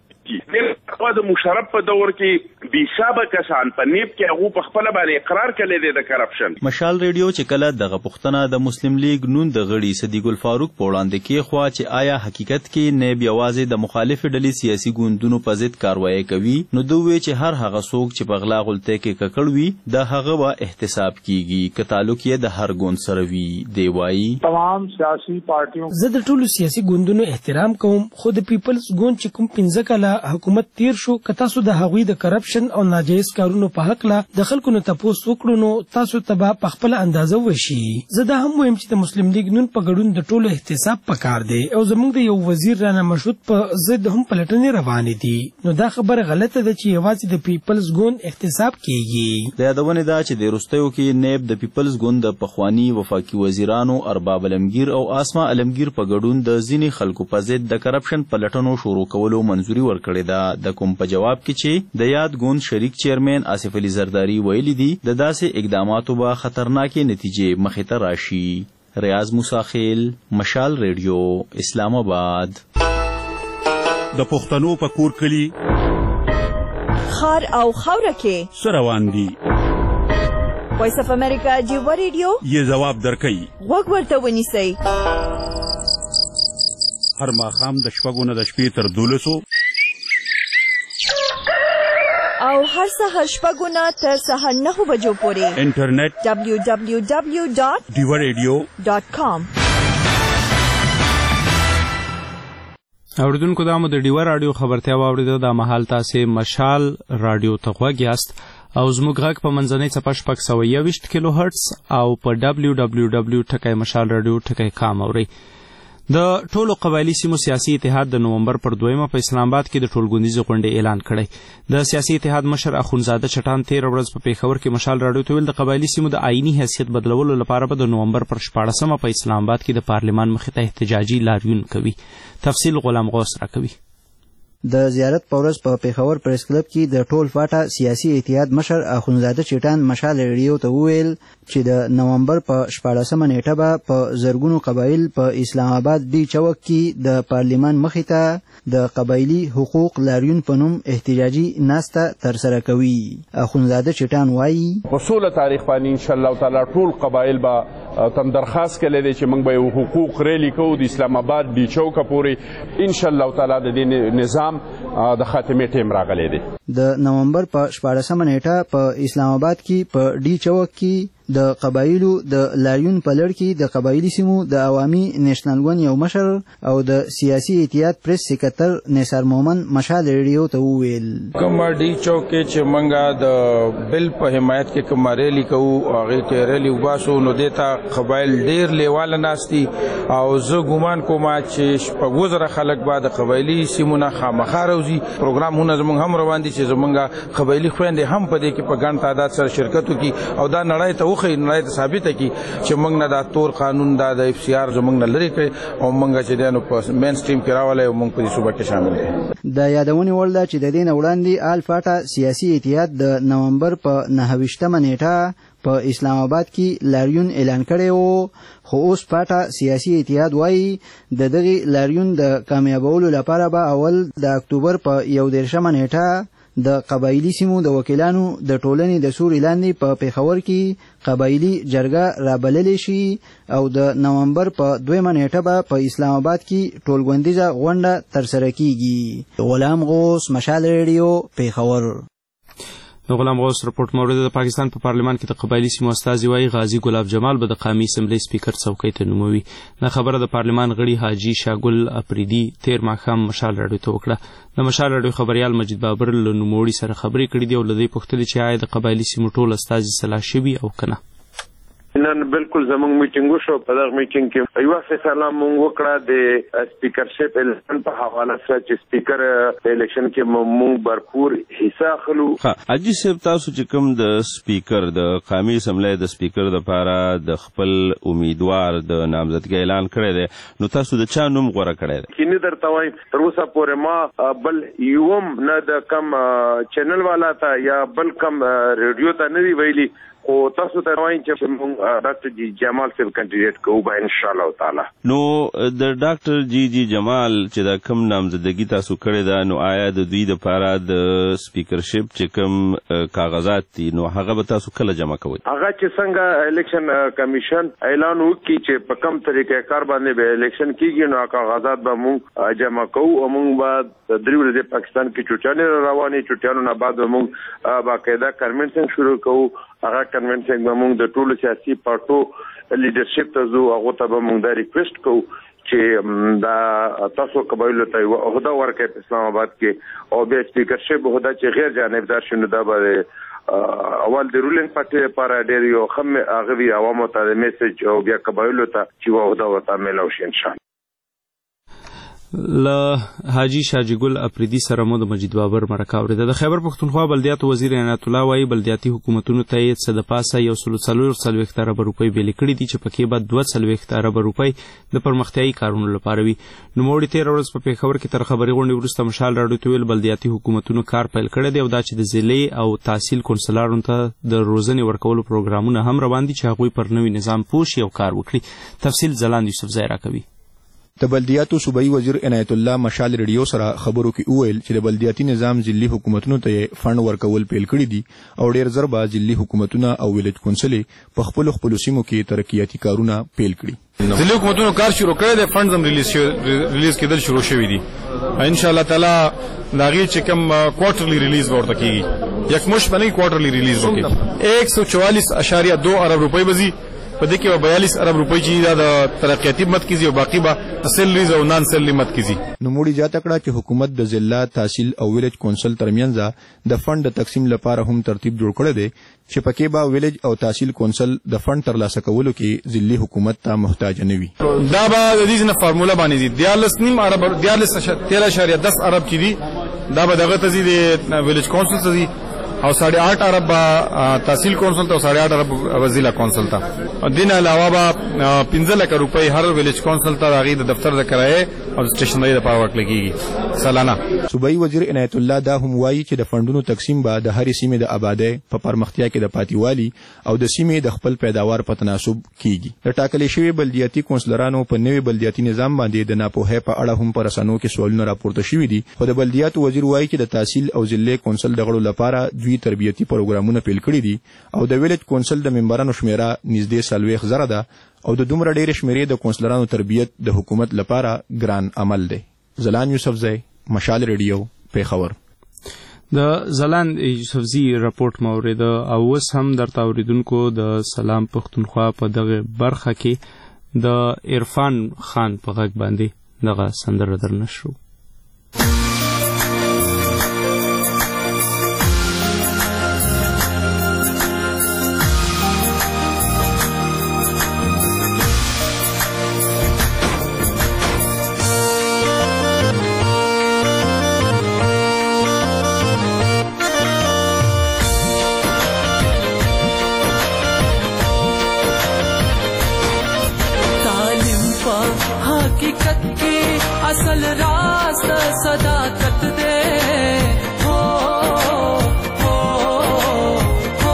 د مشرف په دور کې بي حسابه کسان په نیب کې هغه په خپل باندې اقرار کړی دی د کرپشن. مشال ریډیو چې کله دغه پښتنه د مسلم لیگ نون د غړي صدیق الفاروق په وړاندې کې خوا چې آیا حقیقت کې نیب یوازې د مخالف ډلې سیاسي ګوندونو په ضد کاروایی کوي نو دوی چې هر هغه څوک چې په غلا غلطۍ کې ککړ وي د هغه به احتساب کیږي که تعلق یې د هر ګوند سره وي. دی وایي تمام سیاسي پارټیو زه د ټولو سیاسي ګوندونو احترام کوم خو د پیپلز ګوند چې کوم 15 کاله حکومت تیر شو که تاسو د هغوی د کرپشن او ناجایز کارونو په حق لا د خلکو نه تاسو وکړو نو تاسو ته په خپل اندازه وشي. زه دا هم وایم چې د مسلم لیگ نون په ګډون د ټولو احتساب پکار دی او زموږ د یو وزیر رانا مشروط په ضد هم پلټنې روانې دي. نو دا خبره غلطه ده چې یوازې د پیپلز ګوند احتساب کیږي. د یادونه ده چې د وروستیو کې نیب د پیپلز ګوند د پخوانی وفاقي وزیرانو ارباب علمگیر او آسما علمگیر په ګډون د ځینې خلکو په ضد د کرپشن پلټنو شروع کولو منځوري ورکړې ده. د کوم په جواب کې چې د یاد ګوند شریک چیرمن آصف علي زرداری ویلي دي د داسې اقداماتو به خطرناکې نتیجې مخې ته راشي. ریاض موسی خیل، مشال ریډیو، اسلام آباد. د پښتنو په کور کلی خار او خاوره کې سروان دي. وایس اف امریکا جیو ریډیو یې جواب درکړي. وګ ورته ونیسئ. هر ماښام د شپږو نه د شپې تر 12 او هر سهار شپږو نه تر سهار 9 بجو پورې انټرنیټ www.diwaradio.com. اوریدونکو دا مو د ډیوا رادیو خبرتیا واوریده. دا مهال تاسو مشال رادیو ته غوږ یاست او زموږ غږ په منځنۍ څپه 621 کیلو هرتز او په www.mashalradio.com اورئ. د ټولو قبایلی سیمو سیاسي اتحاد د نومبر پر 2 په اسلام آباد کې د ټولګوندیزې غونډې اعلان کړی. د سیاسي اتحاد مشر اخونزاده چټان 13 ورځ په پیښور کې مشال راډیو ته ویل د قبایلی سیمو د آئینی حیثیت بدلولو لپاره به د نومبر پر 14 په اسلام آباد کې د پارلیمان مخې ته احتجاجي لاریون کوي. تفصیل غلام غوث راکوي. د زیارت په ورځ په پیښور پریس کلب کې د ټول فاټا سیاسي اتحاد مشر اخونزاده چټان مشال ریډیو ته وویل چې د نومبر په 14 نیټه به په زرګونو قبایل په اسلام آباد ډي چوک کې د پارلیمان مخې ته د قبایلی حقوق لاریون په نوم احتجاجي ناسته ترسره کوي. اخونزاده چټان وایي په 16 تاریخ باندې ان شاء الله تعالی ټول قبایل به تم درخواست کړي دي چې موږ به حقوق ریلی کوو د اسلام آباد ډي چوک پورې ان شاء الله تعالی د دې نظام د خاتمه ټیم راغلی دی. د نومبر په 14 نیټه په اسلام آباد کې په ډي چوک کې د قبایلو د لاریون په لړ کې د قبایلی سیمو د عوامي نېشنل ګوند یو مشر او د سیاسي اتحاد پریس سکرټر نثار مومن مشال ریډیو ته وویل کوم ډي چوک کې چې منګه د بل په حمایت کې کوم ریلی کوو هغه ته ریلی وباسو نو دیتا قبایل ډیر لیواله ناشتي او زه ګومان کوم چې په وزره خلک بعد قبایلی سیمو نه خامخا روزي پروګرامونه زموږ هم روان دي چې زمونږه قبایلی خويندې هم په دې کې په ګڼ تعداد سره شرکت وکړي او دا نړۍ ته نړۍ ته ثابته کی چې موږ نه دا تور قانون دا د اف سی آر زموږ نه لري کړي او موږ چې دنه په مین سټریم کې راولای او موږ په دې صوبه کې شامل دي. د یادونې وړ ده چې د دې وړاندې آل فاټا سیاسي اتحاد د نومبر په 29 نیټه په اسلام آباد کې لاریون اعلان کړی وو خو اوس فاټا سیاسي اتحاد وایي د دغه لاریون د کامیابولو لپاره به اول د اکتوبر په 11 نیټه د قبایلی سیمو د وکیلانو د ټولنې د سوري لاندې په پیښور کې قبایلی جرګه رابللی شي او د نومبر په 2 نیټه به په اسلام آباد کې ټولګوندیزه غونډه ترسره کیږي. غلام غوث مشال ریډیو پیښور. د غلام غوث رپورټ مورد د پاکستان په پارلیمان کې د قبایلی سیمو استازي وایي غازی ګلاب جمال به د قومي اسمبلی سپیکر څوکۍ ته نوموي. دا خبره د پارلیمان غړي حاجی شاګل اپریدي 13 ماښام مشال راډیو ته وکړه. د مشال راډیو خبريال مجید بابر له نوموړي سره خبرې کړې دي او له دې پوښتنې چې آیا د قبایلی سیمو ټول استازي سلا شوي او کنه. نن بالکل زموږ میټینګ وشو. په دغه میټینګ کې یو فیصله موږ وکړه د سپیکرشپ الیکشن په حواله سره چې سپیکر الیکشن کې موږ برپور حصہ اخلو. حاجی صاحب تاسو چې کوم د سپیکر د قومي اسمبلی د سپیکر لپاره د خپل امیدوار د نامزدګۍ اعلان کړی دی نو تاسو د چا نوم غوړه کړی دی؟ کینه درته وایم تر اوسه پورې ما بل یوم نه د کم چینل والا ته یا بل کم ریډیو ته نه دی ویلي او تاسو ته وایم چې موږ ډاکټر جی جمال صاحب کینډیډیټ کوو به ان شاء الله تعالی. نو د ډاکټر جی جمال چې دا کم نامزدګي تاسو کړی دا نو آیا د دوی لپاره د سپیکرشپ چې کم کاغذات دي نو هغه به تاسو کله جمع کوئ؟ هغه چې څنګه الیکشن کمیشن اعلان وکړي چې په کوم طریقې کار باندې به الیکشن کیږي نو کاغذات به موږ جمع کوو او موږ به درې ورځې پاکستان کې چټانې روانې چټانو نه بعد موږ باقاعده کنونشن شروع کوو. هغه کنونشن به موږ د ټولو سیاسي پارټو لیډرشپ ته زو هغه ته به موږ دا ریکوست کوو چې دا تاسو قبایلو ته یو عہده ورکړي په اسلام آباد کې او بیا سپیکرشپ عہده چې غیر جانبدار شنو دا به اول د رولینګ پارټي لپاره ډېر یو خم هغه عوامو ته د میسج او بیا قبایلو ته چې عہده ورته ملو شي ان شاء الله. له حاجی شاجی ګل اپریدي سره مو د مجید بابر مرکه اورېده. د خیبر پښتونخوا بلدیاتو وزیر عنایت الله وایي بلدیاتي حکومتونو ته یې څه د پاسه 140 اربه روپۍ بیلې کړي دي چې پکې به 240 اربه روپۍ د پرمختیایي کارونو لپاره وي. نوموړي 13 ورځ په پېښور کې تر خبري غونډې وروسته مشال راډیو ته ویل بلدیاتي حکومتونو کار پیل کړی دی او دا چې د ضلعي او تحصیل کونسلانو ته د روزنې ورکولو پروګرامونه هم روان دي چې هغوی پر نوي نظام پوه شي او کار وکړي. تفصیل ځلاند یوسفزی راکوي. د بلدیاتو صوبایي وزیر عنایت الله مشال ریډیو سره خبرو کې وویل چې د بلدیاتي نظام ځلي حکومتونو ته فند ورکول پیل کړي دي او ډېر زر به ځلي حکومتونه او ویلج کونسلې په خپلو سیمو کې ترقیاتي کارونه پیل کړي. ځلي حکومتونو کار شروع کړی دی، فنډز هم ریلیز کېدل شروع شوي دي. ان شاء الله تعالی د هغې چې کوم کوارټرلی ریلیز به ورته کېږي، یکمشت به نه کوارټرلی ریلیز وکړي. 144.2 ارب روپۍ به ځي، په دې کې به 42 ارب روپۍ چې دا د ترقیاتي مد کې ځي او باقي به سیلریز او نان سیلري مد کې ځي. نوموړي زیاته کړه چې حکومت د ضلع تحصیل او ویلج کونسل ترمنځ د فند د تقسیم لپاره هم ترتیب جوړ کړی دی چې پکې به ویلج او تحصیل کونسل د فند ترلاسه کولو کې ضلعي حکومت ته محتاج نه وي. دا به د دې نه فارموله باندې ځي 13.5 ارب 13.10 ارب چې دي دا به دغه ته ځي د ویلج کونسل ته ځي او 8.5 ارب تحصیل کونسل ته او 8.5 ارب ضلع کونسل ته. دین علاوه به 15 لک روپۍ هر ویلج کونسل ته هغې د دفتر د کرایې او سټیشنرۍ لپاره ورکړل کېږي سالانه. صوبایي وزیر عنایت الله دا هم وایي چې د فنډونو تقسیم به د هرې سیمې د آبادۍ په پرمختیا کې د پاتیوالي او د سیمې د خپل پیداوار په تناسب کېږي. د ټاکلې شوي بلدیاتي کونسلرانو په نوي بلدیاتي نظام باندې د ناپوهۍ په اړه هم په رسنیو کې سوالونه راپورته شوي دي، خو د بلدیاتو وزیر وایي چې د تحصیل او ضلع کونسل د غړو لپاره دوی تربیتي پروګرامونه پیل کړي دي او د ویلج کونسل د ممبرانو شمیره نږدې 40,000 ده او د دومره ډېرې شمیرې د کونسلرانو تربیت د حکومت لپاره ګران عمل دی. ځلاند یوسفزی، مشال ریډیو، پیښور. د ځلاند یوسفزي راپورټ مو اورېده او اوس هم درته اورېدونکو د سلام پښتونخوا په دغه برخه کې د عرفان خان په غږ باندې دغه سندره درنشرو. असल रास सदाकत दे हो हो हो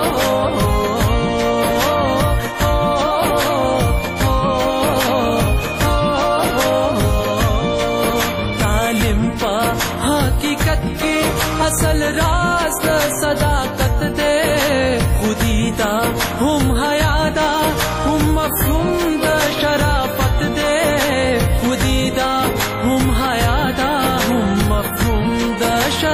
तालिम पा हकीकत की असल रास सदाकत दे खुदीदा हम हयादा हम मफहूम द शराफत दे खुदीदा हम हयादा हम मफहूम द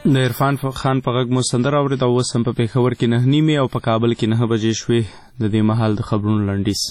د عرفان خان په غږ مو سندره اورېده. اوس هم په پېښور کې 9:30 او په کابل کې 9 بجې شوې. د دې مهال د خبرونو لنډیز.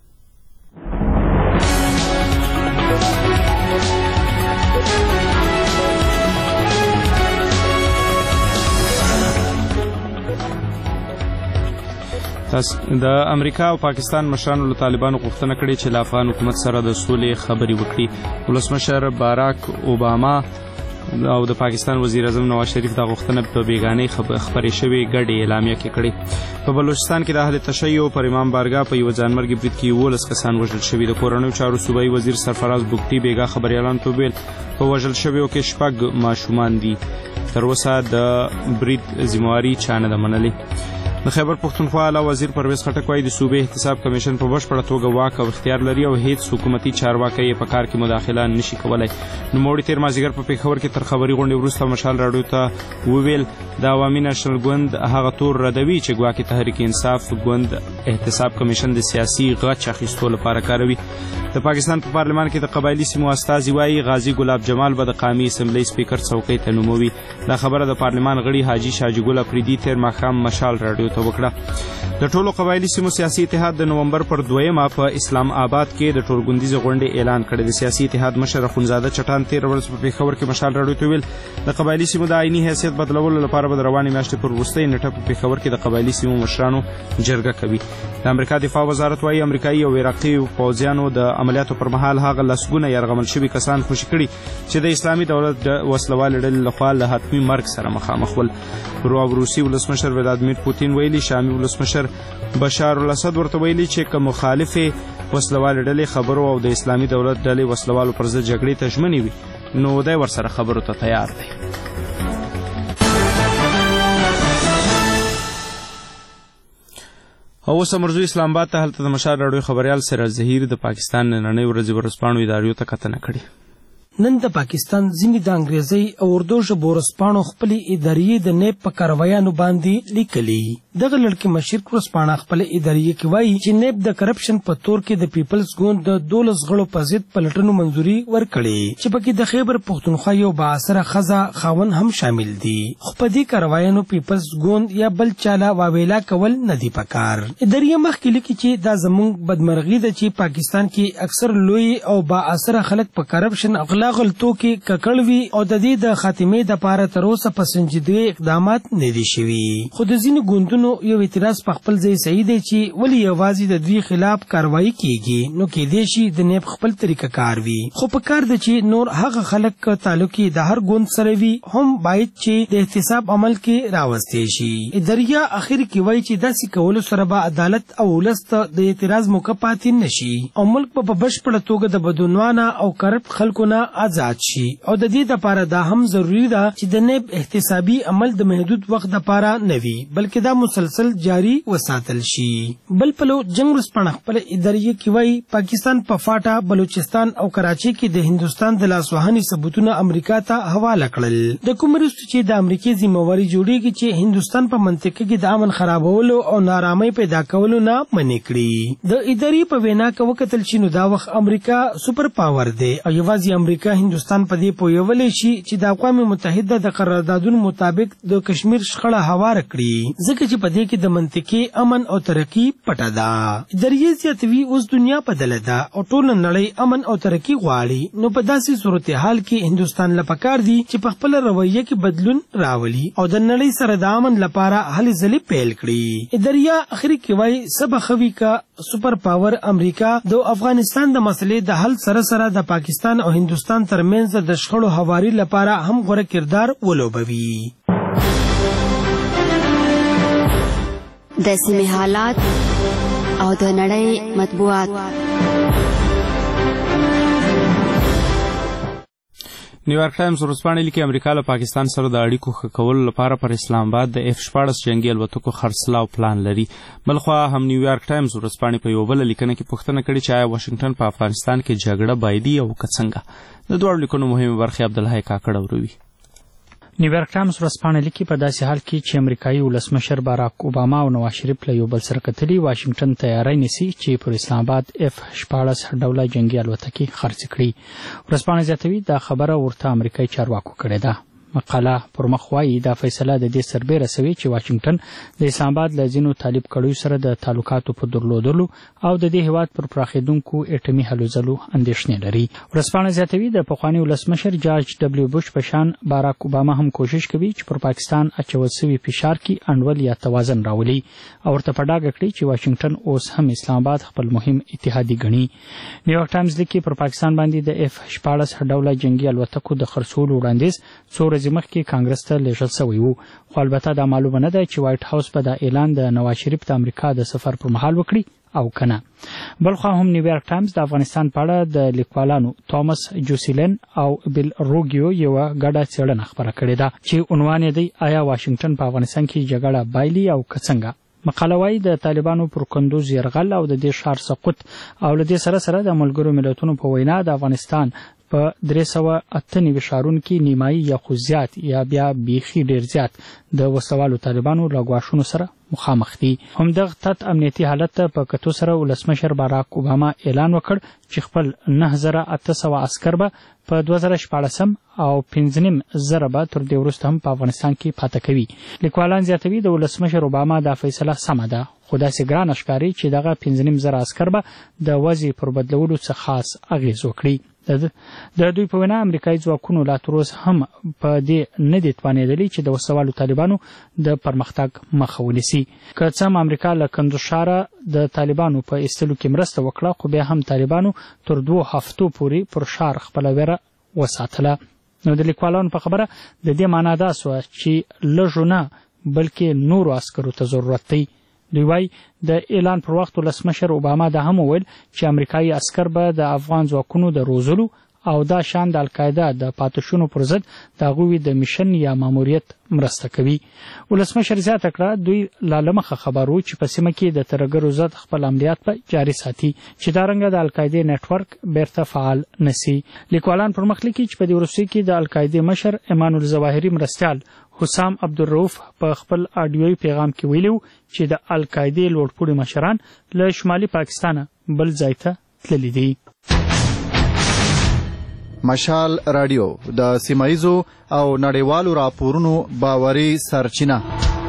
د امریکا او پاکستان مشرانو له طالبانو غوښتنه کړې چې له افغان حکومت سره د سولې خبرې وکړي. ولسمشر باراک اوباما او د پاکستان وزیر اعظم نواز شریف دا غوښتنه په بیګانۍ خبرې شوې ګډې اعلامیه کې کړې. په بلوچستان کې د اهل تشیع پر امام بارګاه په یو ځانمرګي برید کې 11 کسان وژل شوي. د کورنیو چارو صوبایي وزیر سرفراز بوګټي بیګا خبریالانو ته ویل په وژل شویو کې 6 ماشومان دي. تر اوسه د برید ذمہواري چا نه ده منلې. د خیبر پښتونخوا اعلی وزیر پرویز خټک وايي د صوبې احتساب کمیشن په بشپړه توګه واک او اختیار لري او هیڅ حکومتي چارواکی یې په کار کې مداخله نشي کولی. نوموړي تېر مازدیګر په پېښور کې تر خبري غونډې وروسته مشال راډیو ته وویل د عوامي نېشنل ګوند هغه تور ردوي چې ګواکې تحریک انصاف ګوند احتساب کمیشن د سیاسي غچ اخیستو لپاره کاروي. د پاکستان په پارلمان کې د قبایلي سیمو استازي وايي غازي ګلاب جمال به د قامي اسمبلی سپیکر څوکۍ ته نوموي. دا خبره د پارلمان غړي حاجي شاجي ګل افریدي تېر ماښام مشال راډیو ته وکړه. د ټولو قبایلي سیمو سیاسي اتحاد د نومبر پر 2 په اسلام آباد کې د ټولګوندیزې غونډې اعلان کړی. د سیاسي اتحاد مشر اخوندزاده چټان 13 ورځې په پېښور کې مشال راډیو ته ویل د قبایلي سیمو د آئیني حیثیت بدلولو لپاره به د روانې میاشتې پر وروستۍ نیټه په پېښور کې د قبایلي سیمو مشرانو جرګه کوي. د امریکا دفاع وزارت وايي امریکایي او عراقي پوځیانو د عملیاتو پر مهال هغه لسګونه یرغمل شوي کسان خوشي کړي چې د اسلامي دولت د وسلوالې ډلې لخوا له حتمي مرګ سره مخامخ ول. روسي ولسمشر ولادیمیر پوتین ویلي شامي ولسمشر بشار الاسد ورته ویلي چې که مخالفې وسلوالې ډلې خبرو او د اسلامي دولت ډلې وسلوالو پر ضد جګړې ته ژمنې وي نو دی ورسره خبرو ته تیار دی. اوس مرزو اسلام آباد ته هلته د مشال راډیو خبریال سراج ظهیر د پاکستان نننۍ ورځې ورځپاڼو اداریو ته کتنه کړې. نن د پاکستان ځینې د انګریزي او اردو ژبو ورځپاڼو خپلې ادارې د نیب په کاروایانو باندې لیکلي. دغه لړکې مشر ورځپاڼه خپلې ادارې کې وایي چې نیب د کرپشن په تور کې د پیپلز ګوند د 12 غړو په ضد پلټنو منځوري ورکړې چې پکې د خیبر پښتونخوا یو بااثره ښځه خاوند هم شامل دي. خو په دې کاروایانو پیپلز ګوند یا بل چاله واویلا کول نه دي پکار. ادارې مخکې لیکي چې دا زموږ بدمرغي ده چې پاکستان کې اکثر لوی او بااثره خلک په کرپشن غلطو کې ککړ وي او د دې د خاتمې د پاره تر اوسه په سنجیدګۍ اقدامات نه دي شوي. خو د ځینو ګوندونو یو اعتراض په خپل ځای صحیح دی چې ولې یوازې د دوی خلاف کاروایی کیږي نو کېدای شي د نیب خپل طریقه کار وي. خو په کار ده چې نور هغه خلک تعلق د هر ګوند سره وي هم باید چې د احتساب عمل کې راوستي شي. اداریا اخر کې وایي چې داسې کولو سره به عدالت او ولس ته د اعتراض موقع پاتې نشي او ملک په بشپړه توګه د بدعنوانه او کرپټ خلکو نه آزاد شي. او د دې لپاره دا هم ضروری ده چې د نیب احتسابي عمل د محدود وخت لپاره نه وي بلکې دا مسلسل جاری وساتل شي. بل پلو جنگ ورځپاڼه خپل ادارې کې وایي پاکستان په فاټا بلوچستان او کراچي کې د هندستان د لاسوهنې ثبوتونه امریکا ته حواله کړل. د کوم وروسته چې د امریکای ذمہواري جوړیږي چې هندستان په منطقه کې د امن خرابولو او نارامۍ پیدا کولو نه منې کړي. د ادارې په وینا کې وکتل چې نو دا وخت امریکا سپر پاور دی او یوازې امریکا هندستان په دې پویولې شي چې د اقوام متحده د قراردادونو مطابق د کشمیر شخړه هواره کړي ځکه چې په دې کې د منطقي امن او ترقی پټه ده. ادارې زیاتوي اوس دنیا بدله ده او ټول نړۍ امن او ترقی غواړي نو په داسې صورتحال کې هندستان لپاره دي چې په خپل رویه کې بدلون راولي او د نړۍ سره د امن لپاره هلې ځلې پیل کړي. اداریا اخري کې وایي سبا خوي کا سپر پاور امریکا د افغانستان د مسلې د حل سره سره د پاکستان او هندستان ترمنځ د شخړو هواري لپاره هم غوره کردار ولوبوي. د سیمې حالات او د نړۍ مطبوعات. نیویارک ټایمز ورځپاڼه لیکي امریکا له پاکستان سره د اړیکو ښه کولو لپاره پر اسلام آباد د F-14 جنگي الوتکو خرڅلاو پلان لري. بلخوا هم نیویارک ټایمز ورځپاڼې په یو بله لیکنه کې پوښتنه کړې چې آیا واشنګټن په افغانستان کې جګړه بایدي او که څنګه. د دواړو لیکنو مهمې برخې عبدالحی کاکړ اوروي. نیویارک ټایمز ورځپاڼه لیکي په داسې حال کې چې امریکایي ولسمشر باراک اوباما او نواز شریف له یو بل سره کتلي واشنګټن تیاری نیسي چې پر اسلام آباد F-14 ډوله جنگي الوتکې خرڅ کړي. ورځپاڼه زیاتوي دا خبره ورته امریکایي چارواکو کړې ده. مقاله پر مخ وایي دا فیصله د دې سربیره سوي چې واشنگټن د اسلام آباد له ځینو طالب کړیو سره د تعلقاتو په درلودلو او د دې هیواد پر پراخېدونکو اټومي هلو ځلو اندېښنې لري. ورځپاڼه زیاتوي د پخواني ولسمشر جارج ډبلیو بوش په شان باراک اوباما هم کوشش کوي چې پر پاکستان اچول سوي فشار کې انډول یا توازن راولي او ورته په ډاګه کړي چې واشنگټن اوس هم اسلام آباد خپل مهم اتحادي ګڼي. نیویارک ټایمز لیکي پر پاکستان باندې د F-14 ډوله جنگي الوتکو د خرڅولو وړاندیز څو ورځې مخکې کانګرس ته لیږل شوی و، خو البته دا معلومه نه ده چې وایټ هاوس به دا اعلان د نواز شریف د امریکا د سفر پر مهال وکړي او کنه. بلخو هم نیویارک ټایمز د افغانستان په اړه د لیکوالانو توماس جوسیلن او بیل روګیو یو غډه څېړنه خبره کړې ده چې عنوان یې دی آیا واشنگټن په افغانستان کې جګړه بایلي او که څنګه. مقاله وايي د طالبانو پر کندوز یرغل او د دې ښار سقوط او له دې سره سره د ملګرو ملتونو په وینا د افغانستان په 398 ښارونو کې نیمایي یا خو زیات یا بیا بیخي ډیر زیات د وسوالو طالبانو له ګواښونو سره مخامخ دي. همدغه تت امنیتي حالت ته په کتو سره ولسمشر باراک اوباما اعلان وکړ چې خپل 9800 عسکر به په 2014 او 15,000 به تر دې وروسته هم په افغانستان کې پاته کوي. لیکوالان زیاتوي د ولسمشر اوباما دا فیصله سمه ده، خو داسې ګرانه ښکاري چې دغه 15,000 عسکر به د وضع پر بدلولو څه خاص اغېز وکړي. د دوی په وینا امریکایي ځواکونو لا تر اوسه هم په دې نه دي توانېدلي چې د وسوالو طالبانو د پرمختګ مخه ونیسي. که څه هم امریکا له کندوز ښاره د طالبانو په ایستلو کې مرسته وکړه، خو بیا هم طالبانو تر 2 هفتو پورې پر ښار خپله ویره وساتله. نو د لیکوالانو په خبره د دې معنا دا سوه چې لږو نه بلکې نورو عسکرو ته ضرورت دی. دوی وایي د اعلان پر وخت ولسمشر اوباما دا هم وویل چې امریکایي عسکر به د افغان ځواکونو د روزلو او دا شان د القاعده د پاتشونو پر ضد د هغوی د میشن یا ماموریت مرسته کوي. ولسمشر زیاته کړه دوی لا له مخه خبر وو چې په سیمه کې د ترهګرو ضد خپل عملیات په جاري ساتي چې دارنګه د القاعده نیټورک بیرته فعال نسی. لیکوالان پر مخ لیکي چې په دې وروستیو کې د القاعده مشر ایمان الظواهري مرستیال حسام عبدالرؤف په خپل آډیوي پیغام کې ویلو چې د القاعده لوړپوړي مشران له شمالي پاکستان بل ځای ته تللي دي. مشال رادیو د سیمایزو او نړیوالو راپورونو باوري سرچینه.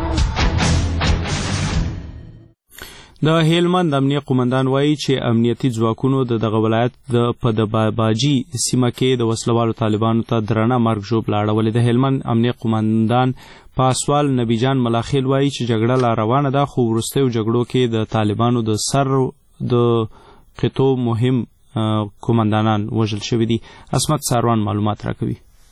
د هلمند امنیه قومندان وایي چې امنیتي ځواکونو د دغه ولایت په د باباجي سیمه کې د وسلوالو طالبانو ته درنه مرګ ژوبله اړولې. د هلمند امنیه قومندان پاسوال نبی جان ملاخیل وایي چې جګړه لا روانه ده، خو وروستیو جګړو کې د طالبانو د سر د قطو مهم قومندانان وژل شوي دي. عصمت ساروان معلومات راکوي.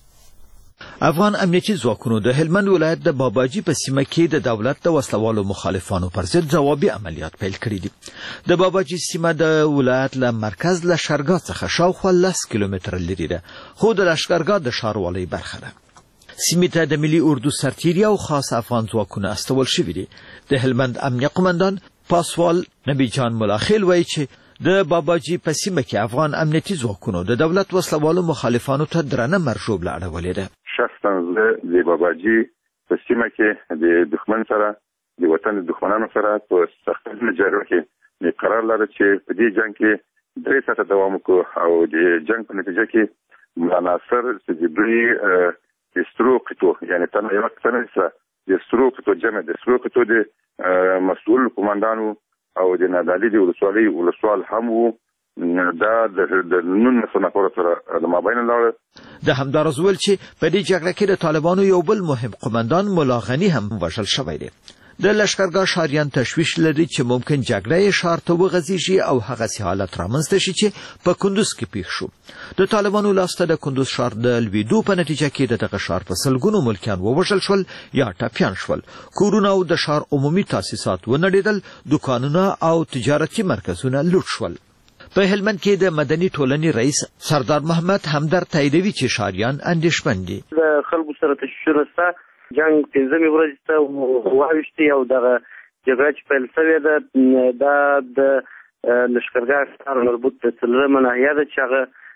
افغان امنیتي ځواکونو د هلمند ولایت د باباجي په سیمه کې د دولت د وسلوالو مخالفانو پر ضد ځوابي عملیات پیل کړي دي. د باباجي سیمه د ولایت له مرکز له لښکرګاه څخه شاوخوا 10 کیلومتره لرې ده، خو د لښکرګاه د ښاروالۍ برخه ده. سیمې ته د ملي اردو سرتیري او خاص افغان ځواکونه استول شوي دي. د هلمند امنیه قومندان پاسوال نبی جان ملاخیل وایي چې د باباجي په سیمه کې افغان امنیتي ځواکونو د دولت وسلوالو مخالفانو ته درنه مرګ ژوبله اړولې ده. شخصا د باباجي په سیمه کې د دښمن سره د وطن د دښمنانو سره په سخت جګړه کې قرار لري چې په دې جنگ کې 3 ساعته دوام وکړي او د جنگ په نتیجه کې عناصر چې د سترو قطو یعنی تنه یو څه د سترو قطو جمع د سترو قطو د مسؤل قومندانو او د نادالي د ولسوال هم وو دا د نن نفر سره د مابین لاړ. د همدارز ول چې په دې جګړه کې د طالبانو یو بل مهم قومندان مولا غنی هم وژل شوی دی. د لښکرګاه ښاریان تشویش لري چې ممکن جګړه ښار ته وغځیږي او هغه حالت رامنځته شي چې په کندوز کې پیښ شو. د طالبانو لاسته د کندوز ښار د لویدو په نتیجه کې دغه ښار په سلګونو ملکیان ووژل شول یا ټپیان شول. کورونه او د ښار عمومي تاسیسات ونړېدل، دکانونه او تجارتي مرکزونه لوټ شول. په هلمند کې د مدني ټولنې رئیس سردار محمد همدرد تاییدوي چې ښاریان اندېښمن دي. د خلکو سره تشویش شته، جنگ 15 ورځې ته واوښتي او دغه جګړه چې پیل شوې ده دا د لښکرګاه ښار مربوط د څلورمه ناحیه ده چې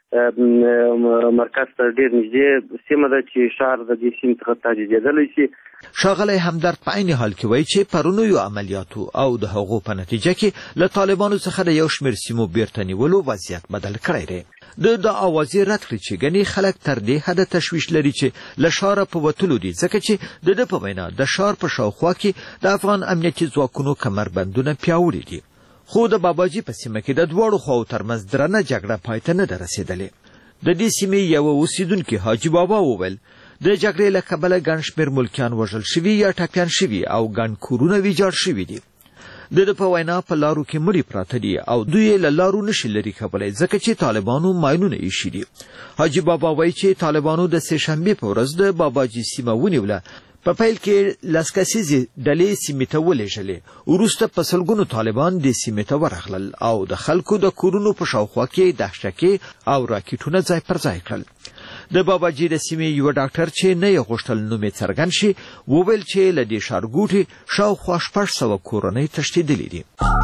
هغه مرکز ته ډېر نږدې سیمه ده چې ښار د دې سیمې څخه تجدیدېدلی شي. ښاغلی همدرد په عین حال کې وایي چې پرونیو عملیاتو او د هغو په نتیجه کې له طالبانو څخه د یو شمېر سیمو بیرته نیولو وضعیت بدل کړی دی. د اوازې رد کړې چې ګنې خلک تر دې حده تشویش لري چې له ښاره په وتلو دي، ځکه چې د ده په وینا د ښار په شاوخوا کې د افغان امنیتي ځواکونو کمربندونه پیاوړي دي. خو د باباجي په سیمه کې د دواړو خواو ترمنځ درنه جګړه پای ته نه ده رسېدلې. د دې سیمې یوه اوسیدونکي حاجي بابا وویل د جګړې له کبله ګڼ شمېر ملکیان وژل شوي یا ټپیان شوي او ګڼ کورونه ویجاړ شوي دي. د ده په وینا په لارو کې مړي پراته دي او دوی یې له لارو نشي لرې کولی ځکه چې طالبانو ماینونه ایښي دي. حاجي بابا وایي چې طالبانو د سې شنبې په ورځ د باباجي سیمه ونیوله. په پیل کې 10 کسیزې ډلې سیمې ته ولېږلې، وروسته په سلګونو طالبان دې سیمې ته ورغلل او د خلکو د کورونو په شاوخوا کې دهشتکې او راکېټونه ځای پر ځای کړل. د باباجي د سیمې یوه ډاکټر چې نه یې غوښتل نوم یې څرګند شي وویل چې له دې ښارګوټي شاوخوا 600 کورنۍ تښتېدلې دي.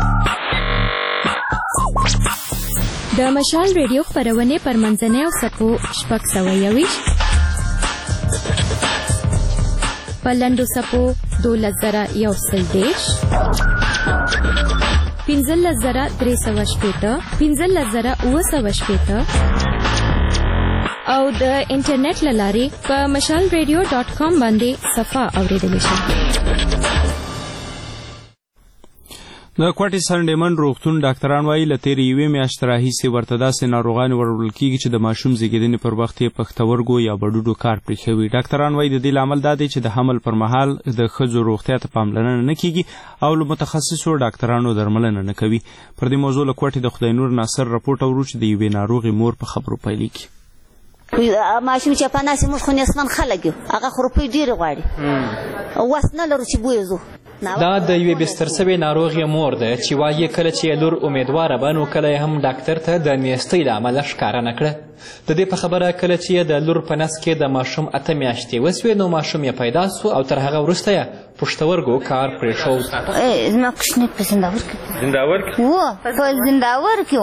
د مشال ریډیو خپرونې پر منځنیو څپو 621 په لنډو څپو 12110 15380 15980 او د انټرنیټ له لارې په mashalradio.com باندې صفحه اوریدلی شئ. د کوټې سنډیمن روغتون ډاکټران وایي له تېرې یوې میاشتې راهیسې ورته داسې ناروغان وروړل کېږي چې د ماشوم زیږېدنې پر وخت یې پښتورګو یا بډوډو کار پرېښوي. ډاکټران وایي د دې لامل دا دی چې د حمل پر مهال د ښځو روغتیا ته پاملرنه نه کېږي او له متخصصو ډاکټرانو درملنه نه کوي. پر دې موضوع له کوټې د خدای نور ناصر رپورټ اورو چې د یوې ناروغې مور په خبرو پیلېږي. ماشوم چې په ناسې موږ خو نسمن خلک یو هغه خو روپۍ ډېرې غواړي وس نه لرو چې بویځو. دا د یوې بستر سوې ناروغې مور ده چې وایي کله چې لور امیدواره به نو کله یې هم ډاکټر ته د نیستۍ له امله ښکاره نه کړه. د دې په خبره کله چې د لور په نس کې د ماشوم 8 میاشتې وسوې نو ماشوم یې پیدا سو او تر هغه وروسته یې پښتورګو کار پرېښود. زما کوچنی په زنداور کې و په زنداور کې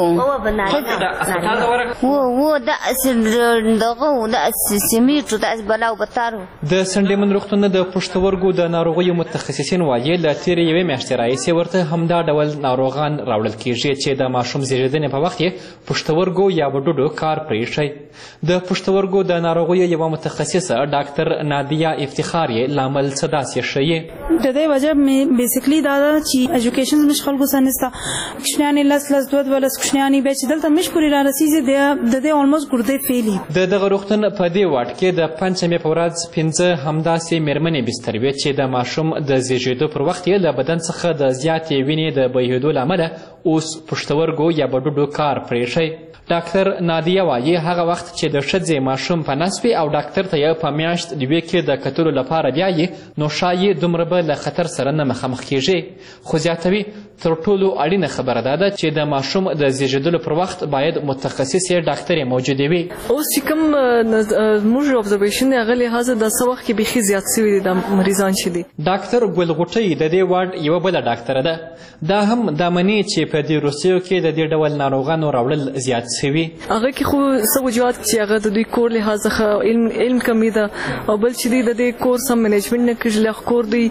و داسې دغه و داسې سمیټو داسې بلا و بتار و. د سنډیمن روغتون د پښتورګو د ناروغیو متخصصین وایي له تېرې یوې میاشتې راهیسې ورته همدا ډول ناروغان راوړل کېږي چې د ماشوم زیږېدنې په وخت یې پښتورګو یا وډوډو کار پرېښی. د پښتورګو د ناروغیو یوه متخصصه ډاکټر نادیه افتخار یې لامل څه داسې ښیي. د دې وجه بیسیکلی دا ده چې ایجوکیشن مش خلکو سره نسته کوچنیانې لس دوه کوچنیانې بیا چې دلته مش پورې رارسیږي د دې الموست ګردې فیلي. د دغه روغتون په دې واټ کې د پنجشنبې په ورځ 5 همداسې مېرمنې بستر وې چې د ماشوم د زیږېدو پر وخت یې له بدن څخه د زیاتې وینې د بهېدو له امله اوس پښتورګو یا بډوډو کار پرېښی. ډاکټر نادیه وایي هغه وخت چې د ښځې ماشوم په نس وي او ډاکټر ته یې په میاشت دوې کې د کتلو لپاره بیایي نو ښایي دومره به له خطر سره نه مخامخ کیږي. خو زیاتوي تر ټولو اړینه خبره دا ده چې د ماشوم د زیږېدلو پر وخت باید متخصصې ډاکټرې موجودې وي. اوس چې کوم زموږ ابزرویشن دی هغه لحاظه د څه وخت کې بیخي زیات سوي دي د مریضان چې دي. ډاکټر ګل غوټۍ د دې واډ یوه بله ډاکټره ده. دا هم دا مني چې په دې روسیو کې د دې ډول ناروغانو راوړل زیات سوي. هغه کې خو څه وجوهات چې هغه د دوی کور لحاظ څخه علم کمی ده او بل چې د دې کور سم منیجمنټ نه کېږي له کور دوی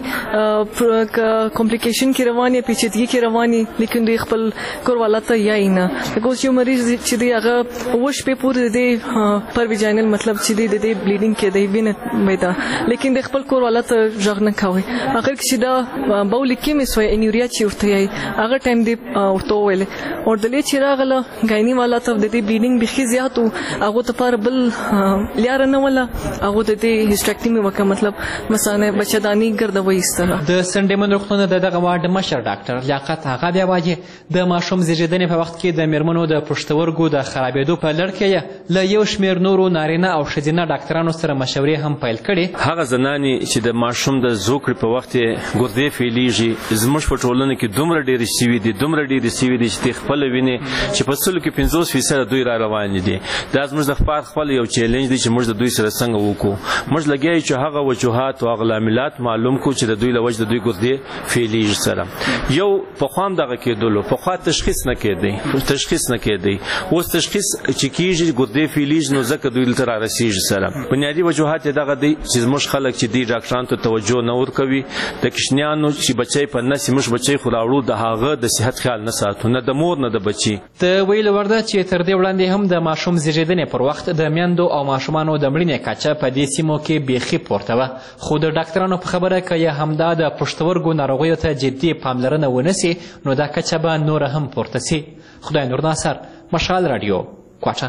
کمپلیکیشن کې رواني پیچیدګي کې رواني لیکن دوی خپل کور والا ته یای نه کوم یو مریض چې دی هغه وش په پورې د پر ویجاینل مطلب چې دی د بلیډینګ کې دی وینه میدا لیکن د خپل کور والا ته ځغ نه کوي. اخر کې دا بول کې مې سوې انیوریا چې ورته یای هغه ټایم دی ورته ویل او د لې چې راغله غاینی والا ته د دې بلیډینګ بخي زیات او هغه ته پر بل لیار نه ولا هغه د دې هیسټریکټومي وکړه مطلب مثلا بچدانی ګرځوي استره. د سنډیمن روغتون د دغه واډ مشر ډاکټر لیاقت هغه بیا وایي د ماشوم زیږېدنې په وخت کې د میرمنو د پښتورګو د خرابېدو په لړ کې له یو شمېر نورو نارینه او ښځینه ډاکټرانو سره مشورې هم پیل کړي. هغه زنانې چې د ماشوم د زوکړې په وخت ګردې فعلیږي زموږ په ټولنه کې دومره ډېرې سوي دي چې خپله وینې چې په سلو کې 50% دوی را روان دي. دا زموږ د خپل یو چیلنج دی چې موږ د دوی سره څنګه وکړو. موږ لګیا یو چې هغه وجوهات او هغه لاملات معلوم کړو چې د دوی له وجې د دوی ګردې فعلیږي سره یو پخوا هم دغه کېدلو پخوا تشخیص نه کېدی اوس تشخیص چې کېږي ګردې فعلیږي نو ځکه دوی دلته رارسېږي سره. بنیادي وجوهات یې دغه دی چې زموږ خلک چې دي ډاکټرانو ته توجه نه ورکوي. د کوچنیانو چې بچی په نس موږ بچی خو راوړو د هغه د صحت خیال نه نه ساتو، نه د مور نه د بچي. د ویلو وړ ده چې تر دې وړاندې هم د ماشوم زیږېدنې پر وخت د میندو او ماشومانو د مړینې کچه په دې سیمو کې بیخي پورته وه، خو د ډاکټرانو په خبره که یې همدا د پښتورګو ناروغیو ته جدي پاملرنه ونه سي نو دا کچه به نوره هم پورته سي. خدای نور ناصر، مشال راډیو، کوټه.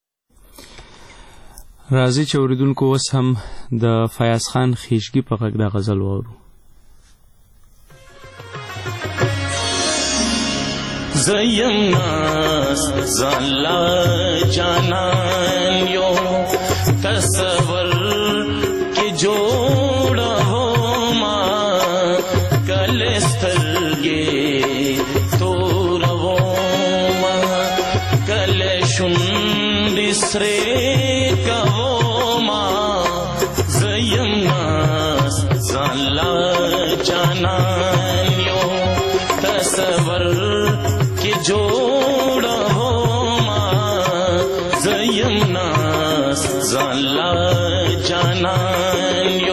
راځئ چې اورېدونکو اوس هم د فیاض خان خیشګي په غږ د غزل واورو. زیم ناس زالا جانان یو تصور کی جوڑا ہو ماں کل سترگے تو رو ماں کل شنڈ سرے کا وہ ماں زیم ناس زالا جانان یو تصور جوڑا ہو ماں زیم ناس زالا جانان یو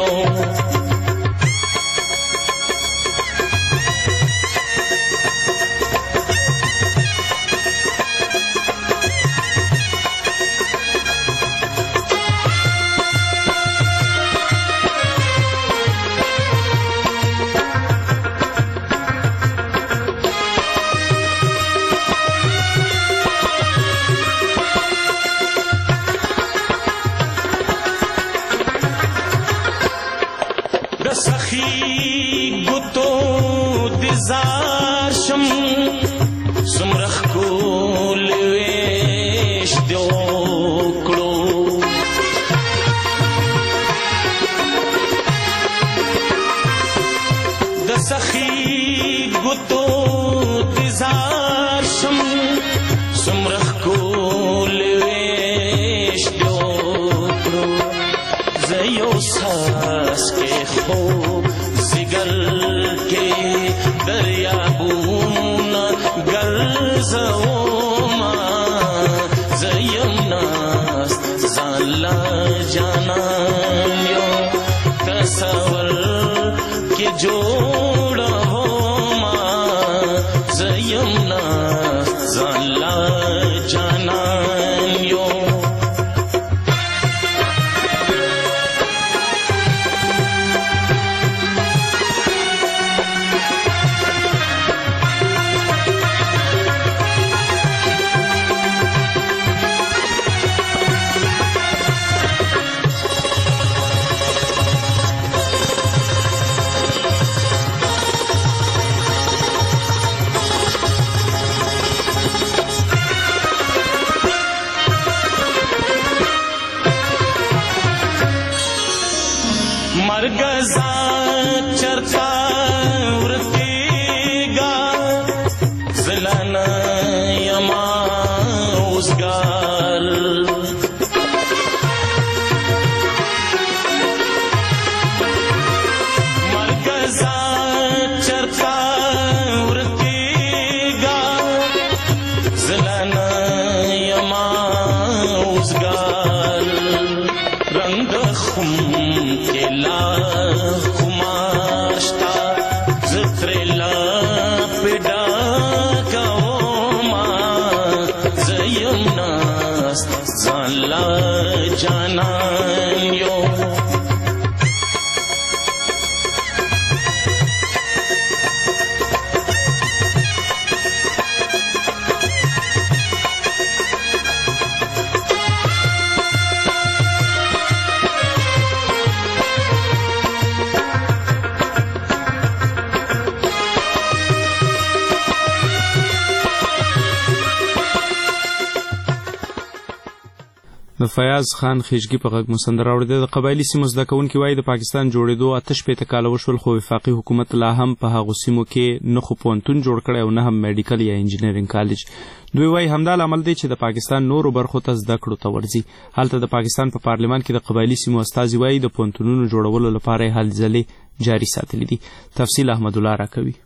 د فیاض خان خیشګي په غږ مو سندره اورېده. د قبایلي سیمو زده کوونکي وایي د پاکستان جوړېدو 8 کاله وشول خو وفاقي حکومت لا هم په هغو سیمو کې نه خو پوهنتون جوړ کړی او نه هم میډیکل یا انجینرینګ کالج. دوی وایي همدا لامل دی چې د پاکستان نورو برخو ته زده کړو ته ورځي. هلته د پاکستان په پارلمان کې د قبایلي سیمو استازي وایي د پوهنتونونو جوړولو لپاره یې هلې ځلې جاري ساتلي دي. تفصیل احمد الله راکوي.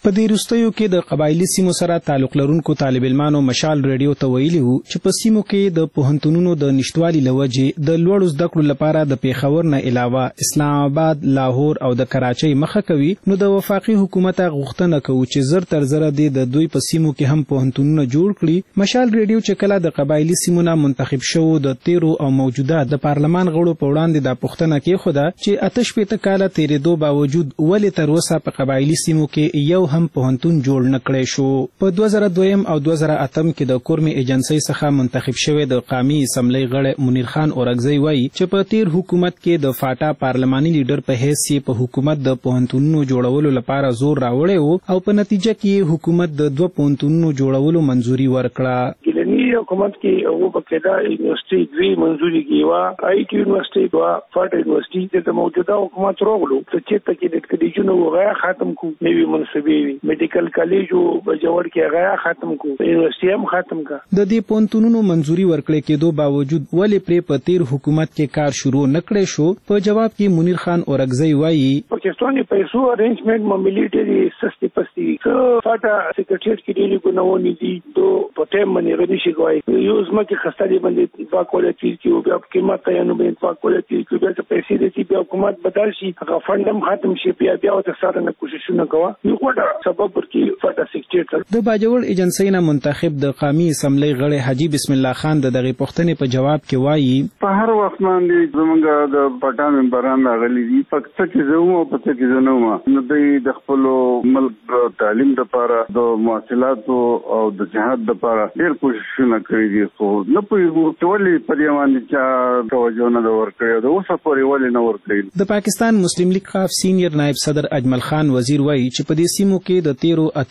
په دې وروستیو کې د قبایلي سیمو سره تعلق لرونکو طالب علمانو مشال ریډیو ته ویلي وو چې په سیمو کې د پوهنتونونو د نشټوالي له وجې د لوړو زده کړو لپاره د پیښور نه علاوه اسلام آباد، لاهور او د کراچۍ مخه کوي، نو د وفاقي حکومت غوښتنه کوي چې زر تر زره د دوی په سیمو کې هم پوهنتونونه جوړ کړي. مشال ریډیو چې کله د قبایلي سیمو نه منتخب شو د 13 او موجوده د پارلمان غړو په وړاندې د پوښتنه کې خوده چې 88 کاله تیرېدو باوجود ولې تر اوسه په قبایلي سیمو کې یو هم پوهنتون جوړ نه کړی شو. په 2002 او 2008 کې د کورمي ایجنسۍ څخه منتخب شوی د قومي اسمبلی غړی منیر خان اورګزی وایي چې په تیر حکومت کې د فاټا پارلماني لیډر په حیث په حکومت د پوهنتونونو جوړولو لپاره زور راوړی وو او په نتیجه کې حکومت د 2 پوهنتونونو جوړولو منځوري ورکړه. ګلنی حکومت کې هغه په کېدا یونیورسيټي دوی منځوري کیوا آی ټي یونیورسيټي وا فاټا یونیورسيټي د موجوده حکومت روغلو چې ته کې د کډیجونو وغه ختم کو نوی منصبي میډیکل کالج او بجوړ کې هغه ختم کو یونیورسيټي هم ختم کا. د دې پوهنتونونو منځوري ورکړې کېدو باوجود ولې پرې په تیر حکومت کې کار شروع نکړې شو؟ په جواب کې منیر خان اورګزی وایي پاکستاني پیسو ارینجمنت مليټري سستي پستی فاټا سیکریټریټ کې ډېری ګناونه دي دو پټه منی غدي شي کوي یو زما کې خستاري باندې پاکولتي کې بیا قیمت ته نو باندې پاکولتي کې بیا پیسې دي چې حکومت بدل شي هغه فندم ختم شي بیا ته سره نه کوششونه کوي یو وړه سبب ورکی فاټا سیکریټریټ د باجوړ ایجنسی نه منتخب د قومي اسمبلی غړی حاجی بسم الله خان د دغه پوښتنې په جواب کې وایي په هر وخت باندې زمونږ د پټا ممبران راغلي دي پکې چې زموږ په څه کې زنوما نو د خپل ملک تعلیم لپاره د مواصلات او د جهاد لپاره ډېر کوششونه کړی دي خو نه پوهیږو چې ولې په دې باندې چې توجه نه ورکړي د اوسه پورې ولې نه ورکړي. د پاکستان مسلم لیگ قاف سینیئر نائب صدر اجمل خان وزیر وایي چې په دې سیمو کې د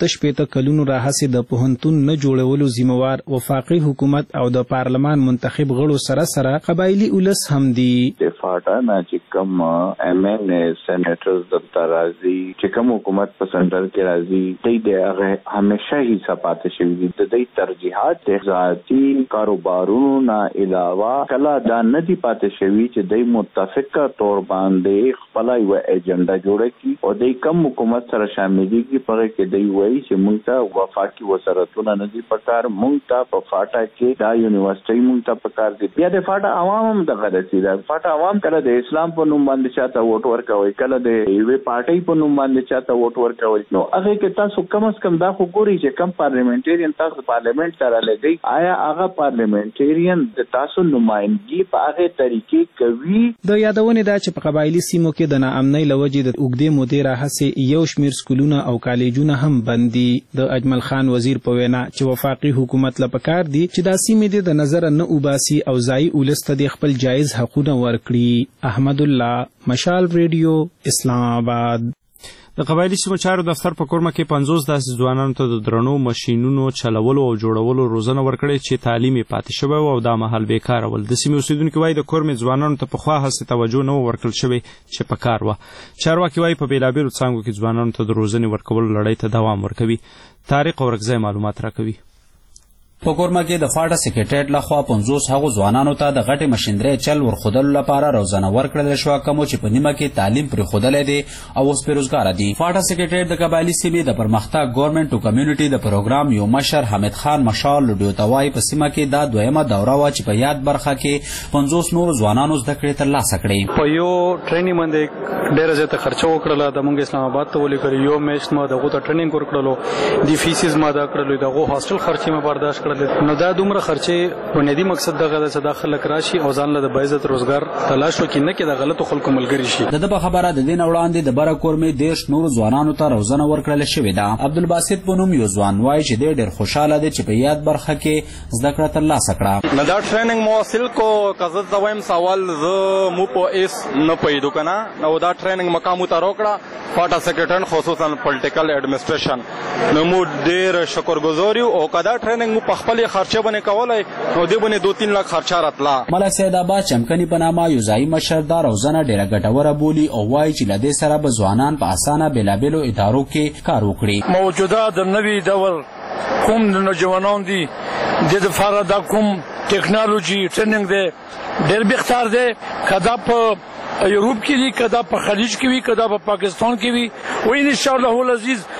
13 کلونو راهیسې د پوهنتون نه جوړولو ذمہوار وفاقي حکومت او د پارلمان منتخب غړو سره قبایلی اولس هم دي. د فاټا نه چې کوم ایم ایل اے سېنیټرز د ترازی چې کوم حکومت په سنټر کې راځي د هغه همیشه حساب پاتې شوی دي د دې ترجیحات ذاتي کاروبارونو نه علاوه کله دا نه دي پاتې شوی چې د متفقه تور باندې خپل یو ایجنډا جوړه کی او د کوم حکومت سره شاملېږي په کې دی وایي چې موږ ته وفاقي وزارتونه نه دي پکار موږ ته په فاټا کې دا یونیورسيټي موږ ته پکار دي بیا د فاټا عوام هم دغه رسي دا فاټا عوام کله د اسلام په نوم باندې چاته ووټ ورکوي کله د یوې پارټۍ په نوم باندې چاته ووټ ورکوي نو هغه کې تاسو کم از کم دا خو ګوري چې کم پارلیمنټریان تاسو پارلیمنت سره لګي آیا هغه پارلیمنټریان د تاسو نمائندګي په هغه طریقې کوي. د یادونه دا چې په قبایلی سیمو کې د ناامنۍ لوجې د اوګدې مودې راهسې یو شمیر سکولونه او کالجونه هم بندي. د اجمل خان وزیر په وینا چې وفاقي حکومت لپاره دي چې دا سیمې د نظر نه وباسي او ځای ولست د خپل جایز حقوقونه ورکړي. احمد الله مشال ریډیو اسلام آباد. د قبایلی سیمو چارو دفتر په کورمه کې 50 داسې ځوانانو ته د درنو ماشینونو چلولو او جوړولو روزنه ورکړې چې تعلیم یې پاتې شوی او دا مهال بیکاره ول. د سیمې اوسیدونکو وایي د کورمې ځوانانو ته پخوا هڅې توجه نه ورکړل شوې چې په کار وه. چارواکي وایي په بېلابېلو څانګو کې ځوانانو ته د روزنې ورکولو لړۍ ته دوام ورکوي. طارق اورګزی معلومات راکوي. په کورما کې د فاټا سیکریټریټ لخوا 50 هغو ځوانانو ته د غټې ماشینرۍ چل ورخودلو لپاره روزنه ورکړل شوه کوم چې په نیمه کې تعلیم پرې خودلې دي او اوس بیروزګاره دي. فاټا سیکریټریټ د قبایلی سیمې د پرمختګ ګورنمنت او کمیونټي د پروګرام یو مشر حمید خان مشال لډیو توای په سیمه کې دا دویمه دوره وا چې په یاد برخه کې 50 نور ځوانانو زده کړې ترلاسه کړې. په یو ټریننګ باندې ډېر زیاته خرچه وکړله د مونږ اسلام آباد ته ولې یو میاشت ما دغه ته ټریننګ ورکړلو دی فیسز ما دا کړلو دغه هاستل خرچې ما برداشت کړل نو دا دومره خرچې بنیادی مقصد دغه د صدا خلک راشي او ځان له د عزت روزګار تلاش وکړي نه کې د غلطو خلکو ملګری شي. د خبره د دین وړاندې د بره کورمې دیش نور ځوانانو ته روزنه ورکړل شوې ده. عبدالباسط پونم یو ځوان وایي چې ډېر خوشاله دی چې په یاد برخه کې زده کړه ترلاسه کړه. نه دا ټریننګ مو حاصل کو کزت زویم سوال ز مو په اس نه پیدو کنه نو دا ټریننګ مقام ته روکړه فاټا سیکریټریټ خصوصا پولیټیکل ایڈمنسټریشن نو مو ډېر شکرګزار یو او کدا ټریننګ مو په خپل خرچه باندې کولای نو دې باندې 2-3 لک خرچه راتلا. ملک سید آباد چمکنی په نامه یو ځای مشر دا روزنه ډېره ګټوره بولي او وایي چې له دې سره به ځوانان په اسانه بېلابېلو ادارو کې کار وکړي. موجوده د نوي دور کوم د نوجوانان دي د لپاره دا کوم ټیکنالوژي ټریننګ دی ډېر بهتر دی کدا په یورپ کې دي کدا په خلیج کې وي کدا په پاکستان کې وي او ان شاء الله العزیز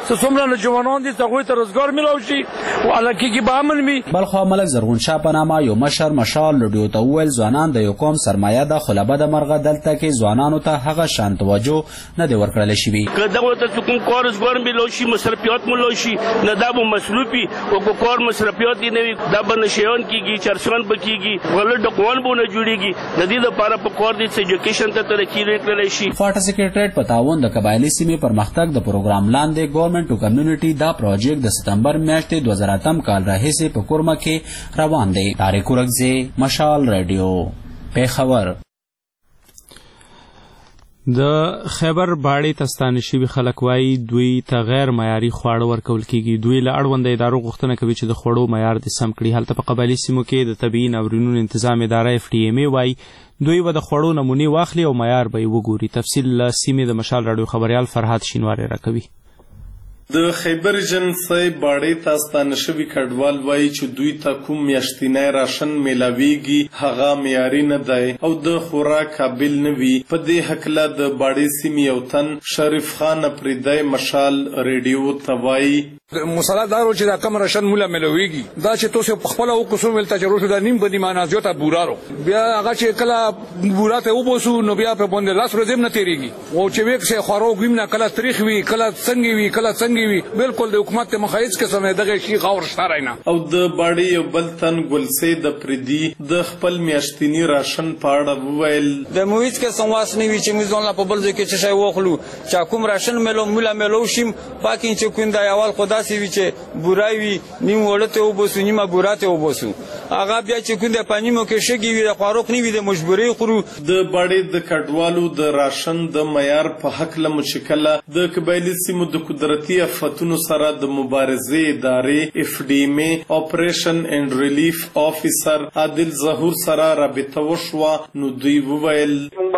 څه څومره نوجوانان دي هغوی ته روزګار میلاو شي او علاقې کې به امن وي. بلخوا ملک زرغون شاه په نامه یو مشر مشال رادیو ته وویل ځوانان د یو قوم سرمایه ده خو له بده مرغه دلته کې ځوانانو ته هغه شان توجه نه دی ورکړلی شوي. که دغو ته کوم کار روزګار میلاو شي مصرفیات میلاو شي نه دا به مصروفي او که کار مصرفیات یې نه وي دا به نشیان کېږي چرسیان به کېږي غله ډکوان به ونه جوړېږي. د دې دپاره په کار دی چې ایجوکیشن ته ترقي کړلی شي. فاټا سکریټریټ په تعاون د قبایلي سیمې پرمختګ د پروګرام لاندې ګورنمنټ ټو کمیونټي دا پروجیکټ د ستمبر میاشتې 2008 کال راهیسې په کورما کې روان دی. طارق ورکزی، مشال رادیو، پیښور. د خیبر باړې ته ستانه شوي خلک وایي دوی ته غیر معیاري خواړه ورکول کېږي. دوی له اړونده ادارو غوښتنه کوي چې د خوړو معیار دې سم کړي. هلته په قبایلي سیمو کې د طبیعي ناورینونو انتظام اداره FDMA وایي دوی به د خوړو نمونې واخلي او معیار به یې وګوري. تفصیل له سیمې د مشال راډیو خبریال فرهاد شینواری راکوي. د خیبر جنسي باړې ته ستانه شوي کډوال وایي چې دوی ته کوم میاشتنی راشن میلاویږي هغه معیاري نه دی او د خوراک قابل نه وي. په دې هکله د باړې سیمې یو تن شریف خان اپریدی مشال ریډیو ته وایي مسله دارو چې دا کم راشن مولا ملويږي دا چې تاسو په خپل او قسم ولته چې روشو دا نیم بدی معنا جوړه بورارو بیا هغه چې کله بوراته وبوسو نو بیا په باندې لاس ورځم نه تیریږي او چې وک سه خورو ګیم نه کله تاریخ وی کله څنګه وی کله څنګه وی بالکل د حکومت ته مخایز کې سمې دغه شي غور شتاراینا. او د باړې یو بل تن ګلسې د پردي د خپل میاشتنی راشن پاړه وویل د مویز کې سمواس نه وی چې میزون لا په بل ځای کې چې شای وخلو چې کوم راشن مولا ملو شیم پاکین چې کوندا یوال خدا سی وی چې بورایوي نیم ولته وبسو نیمه بوراته وبسو هغه بیا چې کوندا پنیمو کې شګي وی د فاروق نی وی د مجبوري خورو. د باړې د کډوالو د راشن د معیار په حق له مشکله د قبایلی سیمو د قدرتي افتونو سره د مبارزې ادارې FDMA اپریشن اینڈ ریلیف افیسر عادل ظهور سره رابطه وشوه. نو دوی وویل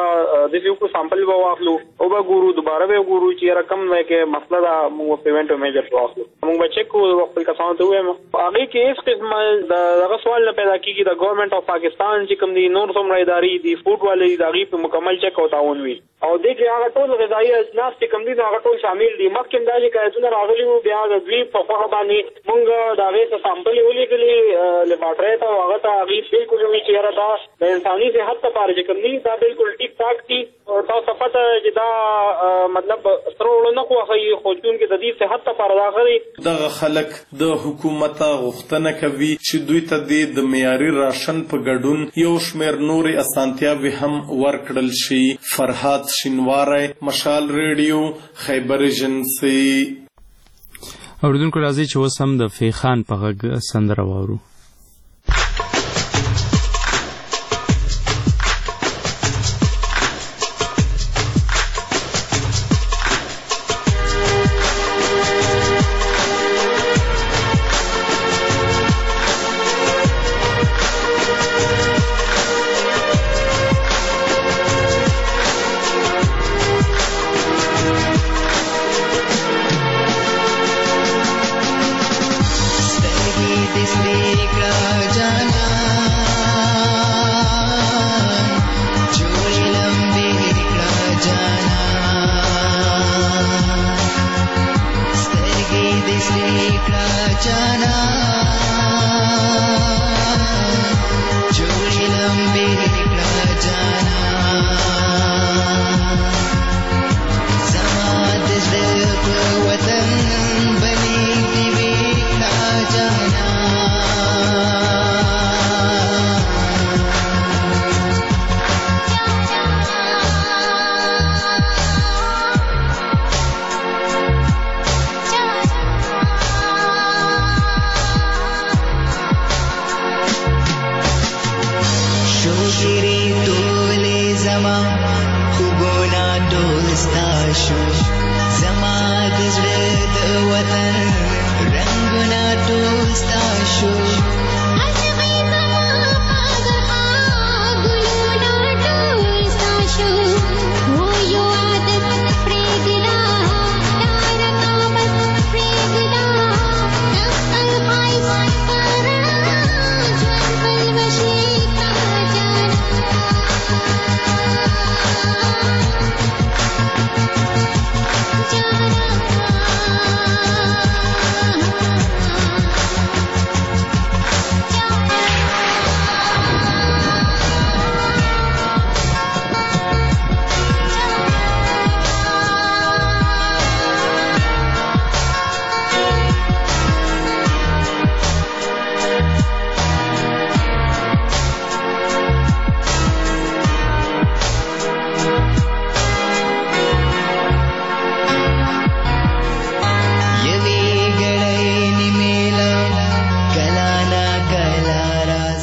د دې کو سامپل واخلو او به ګورو دوباره به ګورو چې رقم نه کې مسله دا موږ پیمنټ میجر واخلو موږ چیک کوو خپل کسانو ته وایم هغه کې هیڅ قسمه د سوال نه پیدا کیږي د ګورنمنت اف پاکستان چې کوم دي نور څومره ادارې دي فوډ والے ادارې په مکمل چیک او تعاون وي او د کې هغه ټول غذایی اجناس چې کوم دي هغه ټول شامل دي. مخکې دا چې کایتونه راغلي وو بیا د دوی په خوا باندې موږ دا غي سامپل ولېږلي لیبارټری ته هغه ته هغه بالکل وی چې دا د انساني صحت لپاره چې کوم دي دا بالکل ټیک ټاک دي او تاسو پته چې دا مطلب سره نه کوي خو چون کې د دې صحت لپاره راغلي. دغه خلک د حکومت غوښتنه کوي چې دوی ته د معیاري راشن په ګډون یو شمېر نورې اسانتیاوې هم ورکړل شي. فرهاد شینواری، مشال ریډیو، خیبر ایجنسی. اوریدونکو راځي چې اوس هم د فیخان په غږ سندره واورو. زما د زړه د وطن رنگونه ټول ستا شو